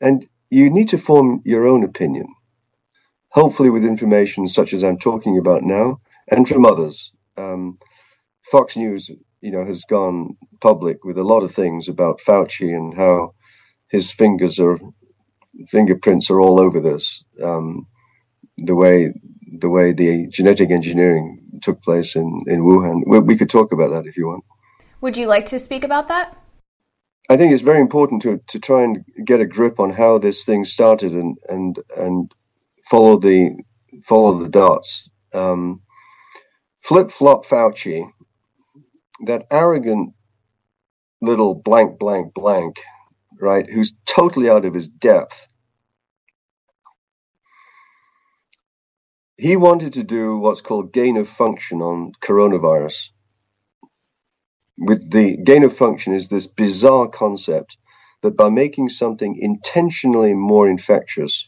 [SPEAKER 1] and you need to form your own opinion, hopefully with information such as I'm talking about now, and from others. Um, Fox News, you know, has gone public with a lot of things about Fauci and how his fingers are, fingerprints are all over this. Um, the way the way the genetic engineering took place in, in Wuhan. We, we could talk about that if you want.
[SPEAKER 2] Would you like to speak about that?
[SPEAKER 1] I think it's very important to, to try and get a grip on how this thing started and and and follow the follow the dots. Um, Flip Flop Fauci, that arrogant little blank blank blank, right? Who's totally out of his depth. He wanted to do what's called gain of function on coronavirus. With the gain of function is this bizarre concept that by making something intentionally more infectious,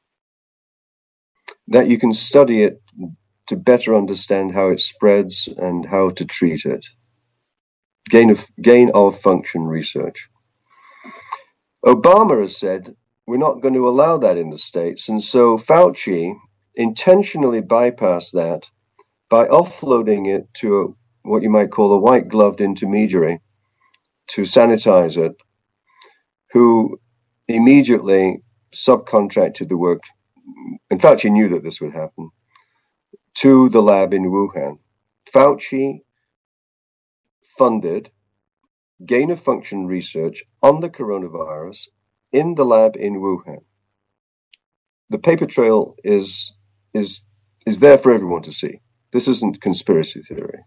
[SPEAKER 1] that you can study it to better understand how it spreads and how to treat it. Gain of, gain of function research. Obama has said, we're not going to allow that in the States. And so Fauci intentionally bypassed that by offloading it to a, what you might call a white-gloved intermediary to sanitize it, who immediately subcontracted the work, and Fauci knew that this would happen, to the lab in Wuhan. Fauci funded gain-of-function research on the coronavirus in the lab in Wuhan. The paper trail is is is there for everyone to see. This isn't conspiracy theory.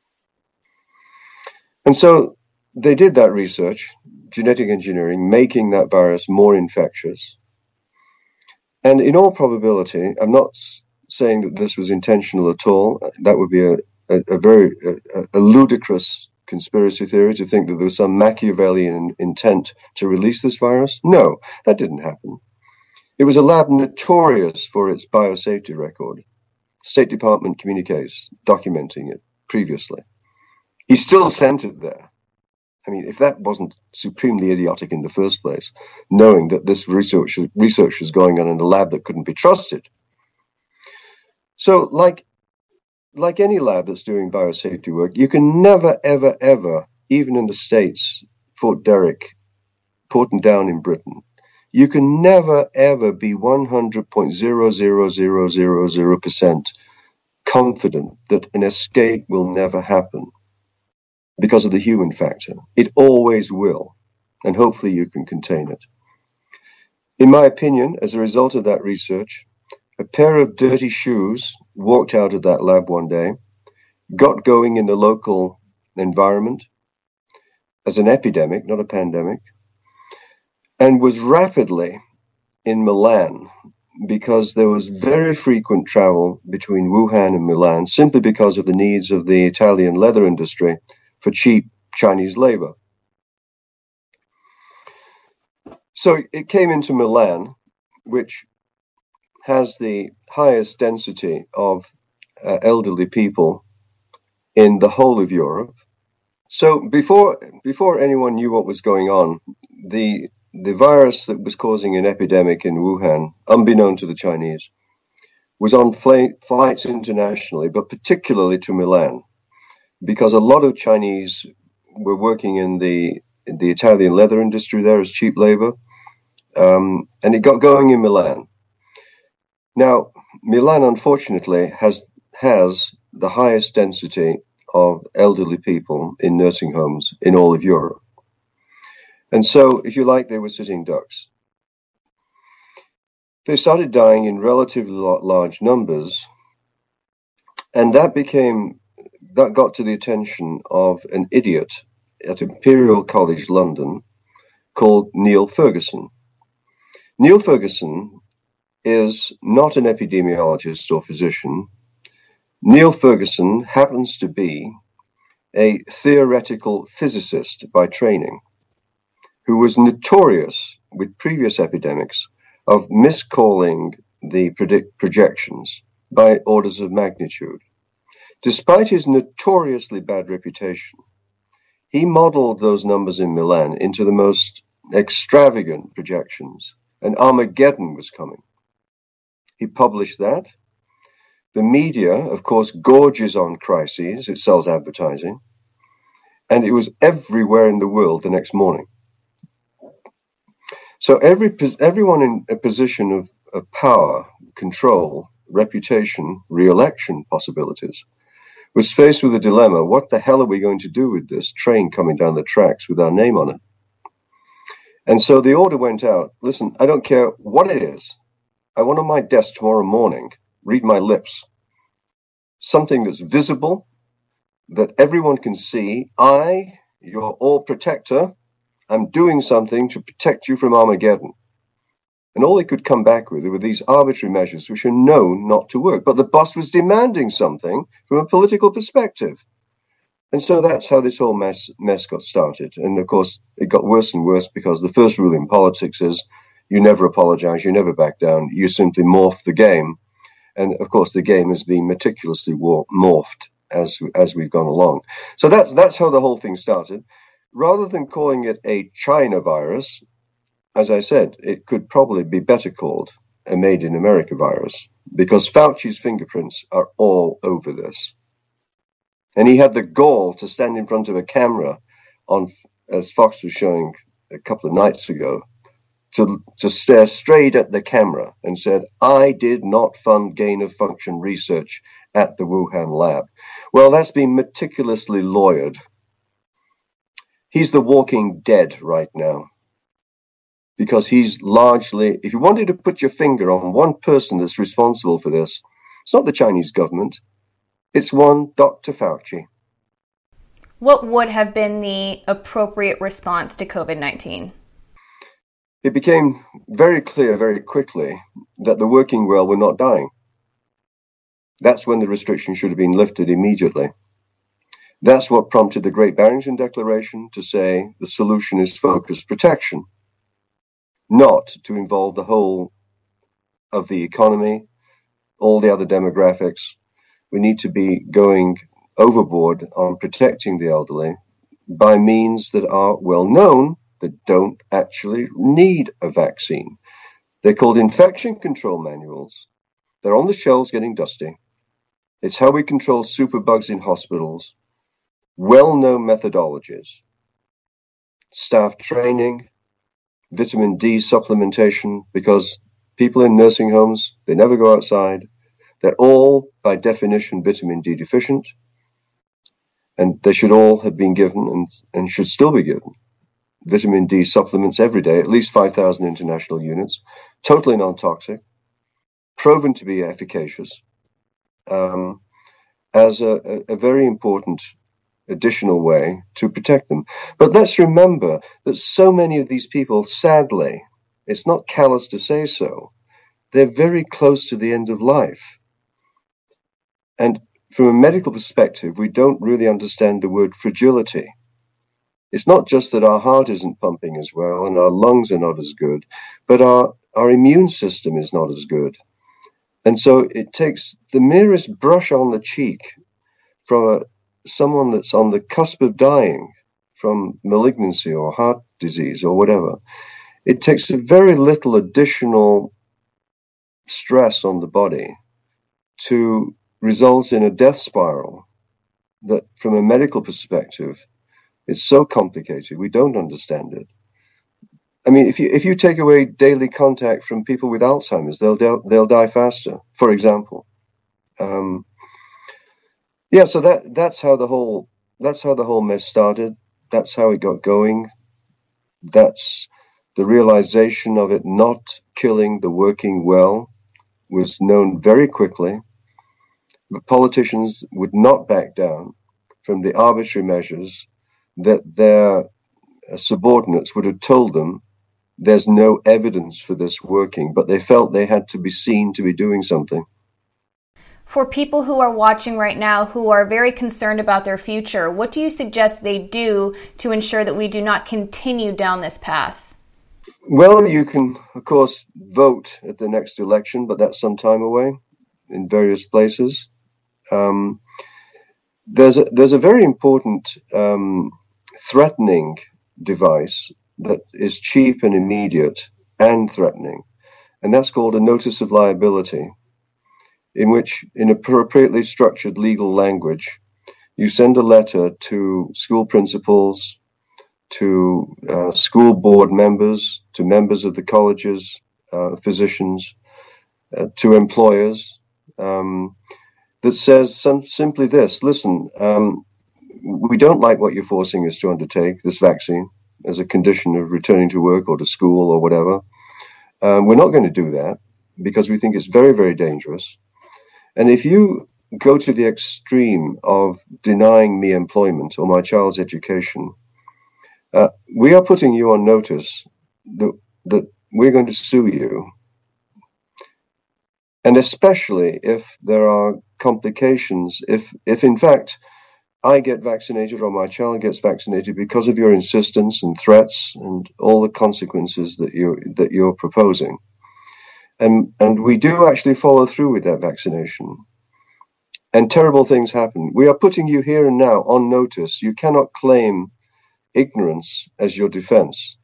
[SPEAKER 1] And so they did that research, genetic engineering, making that virus more infectious. And in all probability, I'm not saying that this was intentional at all. That would be a, a, a very a, a ludicrous conspiracy theory to think that there was some Machiavellian intent to release this virus. No, that didn't happen. It was a lab notorious for its biosafety record. State Department communiques documenting it previously. He still sent it there. I mean, if that wasn't supremely idiotic in the first place, knowing that this research, research was going on in a lab that couldn't be trusted. So like, like any lab that's doing biosafety work, you can never, ever, ever, even in the States, Fort Derrick, Porton Down in Britain, you can never, ever be one hundred point zero zero zero zero zero percent confident that an escape will never happen because of the human factor. It always will, and hopefully you can contain it. In my opinion, as a result of that research, a pair of dirty shoes walked out of that lab one day, got going in the local environment as an epidemic, not a pandemic, and was rapidly in Milan because there was very frequent travel between Wuhan and Milan simply because of the needs of the Italian leather industry for cheap Chinese labor. So it came into Milan, which has the highest density of uh, elderly people in the whole of Europe. So before before anyone knew what was going on, the the virus that was causing an epidemic in Wuhan, unbeknown to the Chinese, was on fl- flights internationally, but particularly to Milan, because a lot of Chinese were working in the in the Italian leather industry there as cheap labor, um, and it got going in Milan. Now, Milan, unfortunately, has has the highest density of elderly people in nursing homes in all of Europe. And so, if you like, they were sitting ducks. They started dying in relatively large numbers, and that became that got to the attention of an idiot at Imperial College London called Neil Ferguson. Neil Ferguson is not an epidemiologist or physician. Neil Ferguson happens to be a theoretical physicist by training, who was notorious with previous epidemics of miscalling the predict projections by orders of magnitude. Despite his notoriously bad reputation, he modeled those numbers in Milan into the most extravagant projections and Armageddon was coming. He published that. The media, of course, gorges on crises. It sells advertising. And it was everywhere in the world the next morning. So every everyone in a position of, of power, control, reputation, re-election possibilities was faced with a dilemma. What the hell are we going to do with this train coming down the tracks with our name on it? And so the order went out. Listen, I don't care what it is. I want on my desk tomorrow morning, read my lips, something that's visible, that everyone can see. I, your all protector, I'm doing something to protect you from Armageddon. And all they could come back with were these arbitrary measures which are known not to work. But the boss was demanding something from a political perspective. And so that's how this whole mess, mess got started. And of course, it got worse and worse because the first rule in politics is you never apologize, you never back down, you simply morph the game. And of course, the game has been meticulously war- morphed as as we've gone along. So that's, that's how the whole thing started. Rather than calling it a China virus, as I said, it could probably be better called a Made in America virus, because Fauci's fingerprints are all over this. And he had the gall to stand in front of a camera on, as Fox was showing a couple of nights ago, to, to stare straight at the camera and said, I did not fund gain of function research at the Wuhan lab. Well, that's been meticulously lawyered. He's the walking dead right now. Because he's largely, if you wanted to put your finger on one person that's responsible for this, it's not the Chinese government, it's one Doctor Fauci.
[SPEAKER 2] What would have been the appropriate response to COVID nineteen?
[SPEAKER 1] It became very clear very quickly that the working well were not dying. That's when the restrictions should have been lifted immediately. That's what prompted the Great Barrington Declaration to say the solution is focused protection, not to involve the whole of the economy, all the other demographics. We need to be going overboard on protecting the elderly by means that are well known, that don't actually need a vaccine. They're called infection control manuals. They're on the shelves getting dusty. It's how we control superbugs in hospitals. Well-known methodologies. Staff training, vitamin D supplementation, because people in nursing homes, they never go outside. They're all, by definition, vitamin D deficient. And they should all have been given and, and should still be given vitamin D supplements every day, at least five thousand international units, totally non-toxic, proven to be efficacious, um, as a, a, a very important additional way to protect them. But let's remember that so many of these people, sadly, it's not callous to say so, they're very close to the end of life. And from a medical perspective, we don't really understand the word fragility. It's not just that our heart isn't pumping as well and our lungs are not as good, but our, our immune system is not as good. And so it takes the merest brush on the cheek from a, someone that's on the cusp of dying from malignancy or heart disease or whatever. It takes a very little additional stress on the body to result in a death spiral that, from a medical perspective, it's so complicated, we don't understand it. I mean, if you if you take away daily contact from people with Alzheimer's, they'll they'll, they'll die faster, for example. Um, yeah, so that that's how the whole that's how the whole mess started. That's how it got going. That's the realization of it not killing the working well was known very quickly. But politicians would not back down from the arbitrary measures that their subordinates would have told them there's no evidence for this working, but they felt they had to be seen to be doing something.
[SPEAKER 2] For people who are watching right now who are very concerned about their future, what do you suggest they do to ensure that we do not continue down this path?
[SPEAKER 1] Well, you can, of course, vote at the next election, but that's some time away in various places. Um, there's a, there's a very important um, threatening device that is cheap and immediate and threatening. And that's called a notice of liability, in which, in appropriately structured legal language, you send a letter to school principals, to uh, school board members, to members of the colleges, uh, physicians, uh, to employers, um, that says some, simply this: listen, um, we don't like what you're forcing us to undertake, this vaccine, as a condition of returning to work or to school or whatever. Um, we're not going to do that because we think it's very, very dangerous. And if you go to the extreme of denying me employment or my child's education, uh, we are putting you on notice that, that we're going to sue you. And especially if there are complications, if, if in fact I get vaccinated or my child gets vaccinated because of your insistence and threats and all the consequences that you that you're proposing, and and we do actually follow through with that vaccination, and terrible things happen, we are putting you here and now on notice. You cannot claim ignorance as your defense.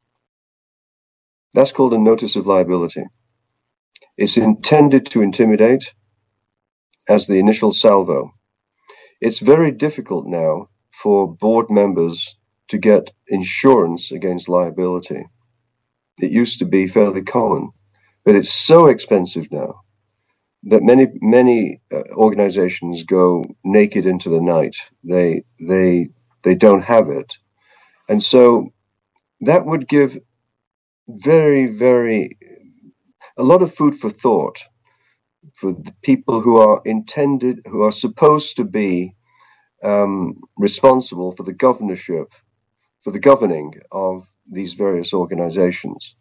[SPEAKER 1] That's called a notice of liability. It's intended to intimidate as the initial salvo. It's very difficult now for board members to get insurance against liability. It used to be fairly common, but it's so expensive now that many, many uh, organizations go naked into the night. They, they, they don't have it. And so that would give very, very, a lot of food for thought for the people who are intended, who are supposed to be um, responsible for the governorship, for the governing of these various organizations.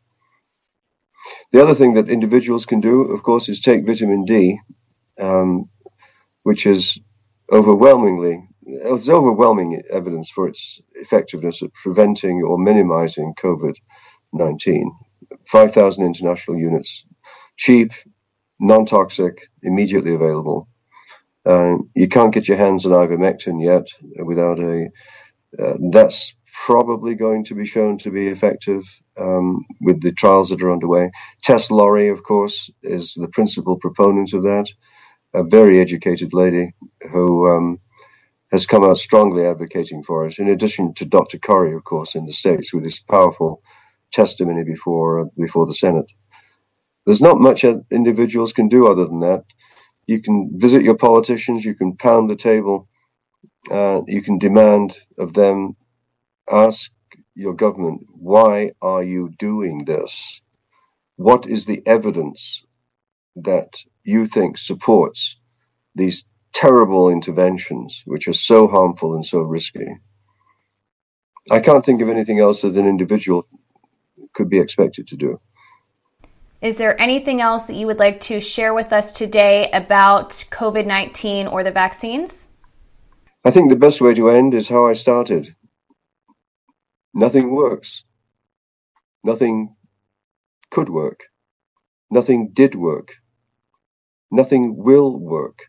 [SPEAKER 1] The other thing that individuals can do, of course, is take vitamin D, um, which is overwhelmingly, there's overwhelming evidence for its effectiveness at preventing or minimizing COVID nineteen. five thousand international units, cheap, non-toxic, immediately available. Uh, you can't get your hands on ivermectin yet without a, uh, that's probably going to be shown to be effective um, with the trials that are underway. Tess Lawrie, of course, is the principal proponent of that, a very educated lady who um, has come out strongly advocating for it, in addition to Doctor Corrie, of course, in the States, with his powerful testimony before uh, before the Senate. There's not much individuals can do other than that. You can visit your politicians, you can pound the table, uh, you can demand of them, ask your government, why are you doing this? What is the evidence that you think supports these terrible interventions, which are so harmful and so risky? I can't think of anything else that an individual could be expected to do.
[SPEAKER 2] Is there anything else that you would like to share with us today about COVID nineteen or the vaccines?
[SPEAKER 1] I think the best way to end is how I started. Nothing works. Nothing could work. Nothing did work. Nothing will work.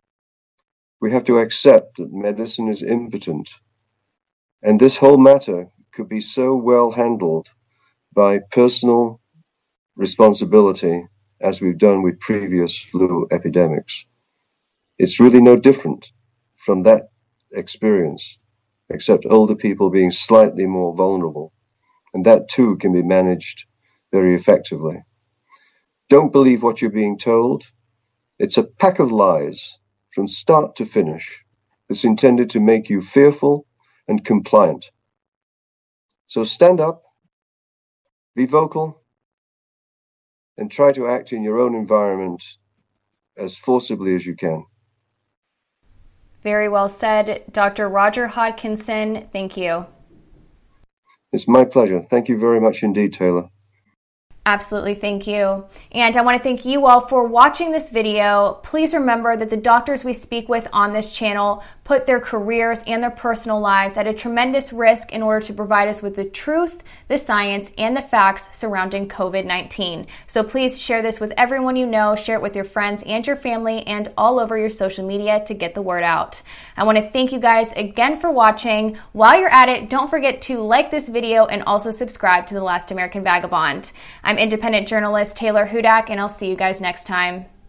[SPEAKER 1] We have to accept that medicine is impotent. And this whole matter could be so well handled by personal responsibility as we've done with previous flu epidemics. It's really no different from that experience, except older people being slightly more vulnerable. And that too can be managed very effectively. Don't believe what you're being told. It's a pack of lies from start to finish that's intended to make you fearful and compliant. So stand up, be vocal, and try to act in your own environment as forcibly as you can.
[SPEAKER 2] Very well said. Doctor Roger Hodkinson, thank you.
[SPEAKER 1] It's my pleasure. Thank you very much indeed, Taylor.
[SPEAKER 2] Absolutely, thank you. And I want to thank you all for watching this video. Please remember that the doctors we speak with on this channel put their careers and their personal lives at a tremendous risk in order to provide us with the truth, the science, and the facts surrounding COVID nineteen. So please share this with everyone you know, share it with your friends and your family, and all over your social media to get the word out. I want to thank you guys again for watching. While you're at it, don't forget to like this video and also subscribe to The Last American Vagabond. I'm independent journalist Taylor Hudak, and I'll see you guys next time.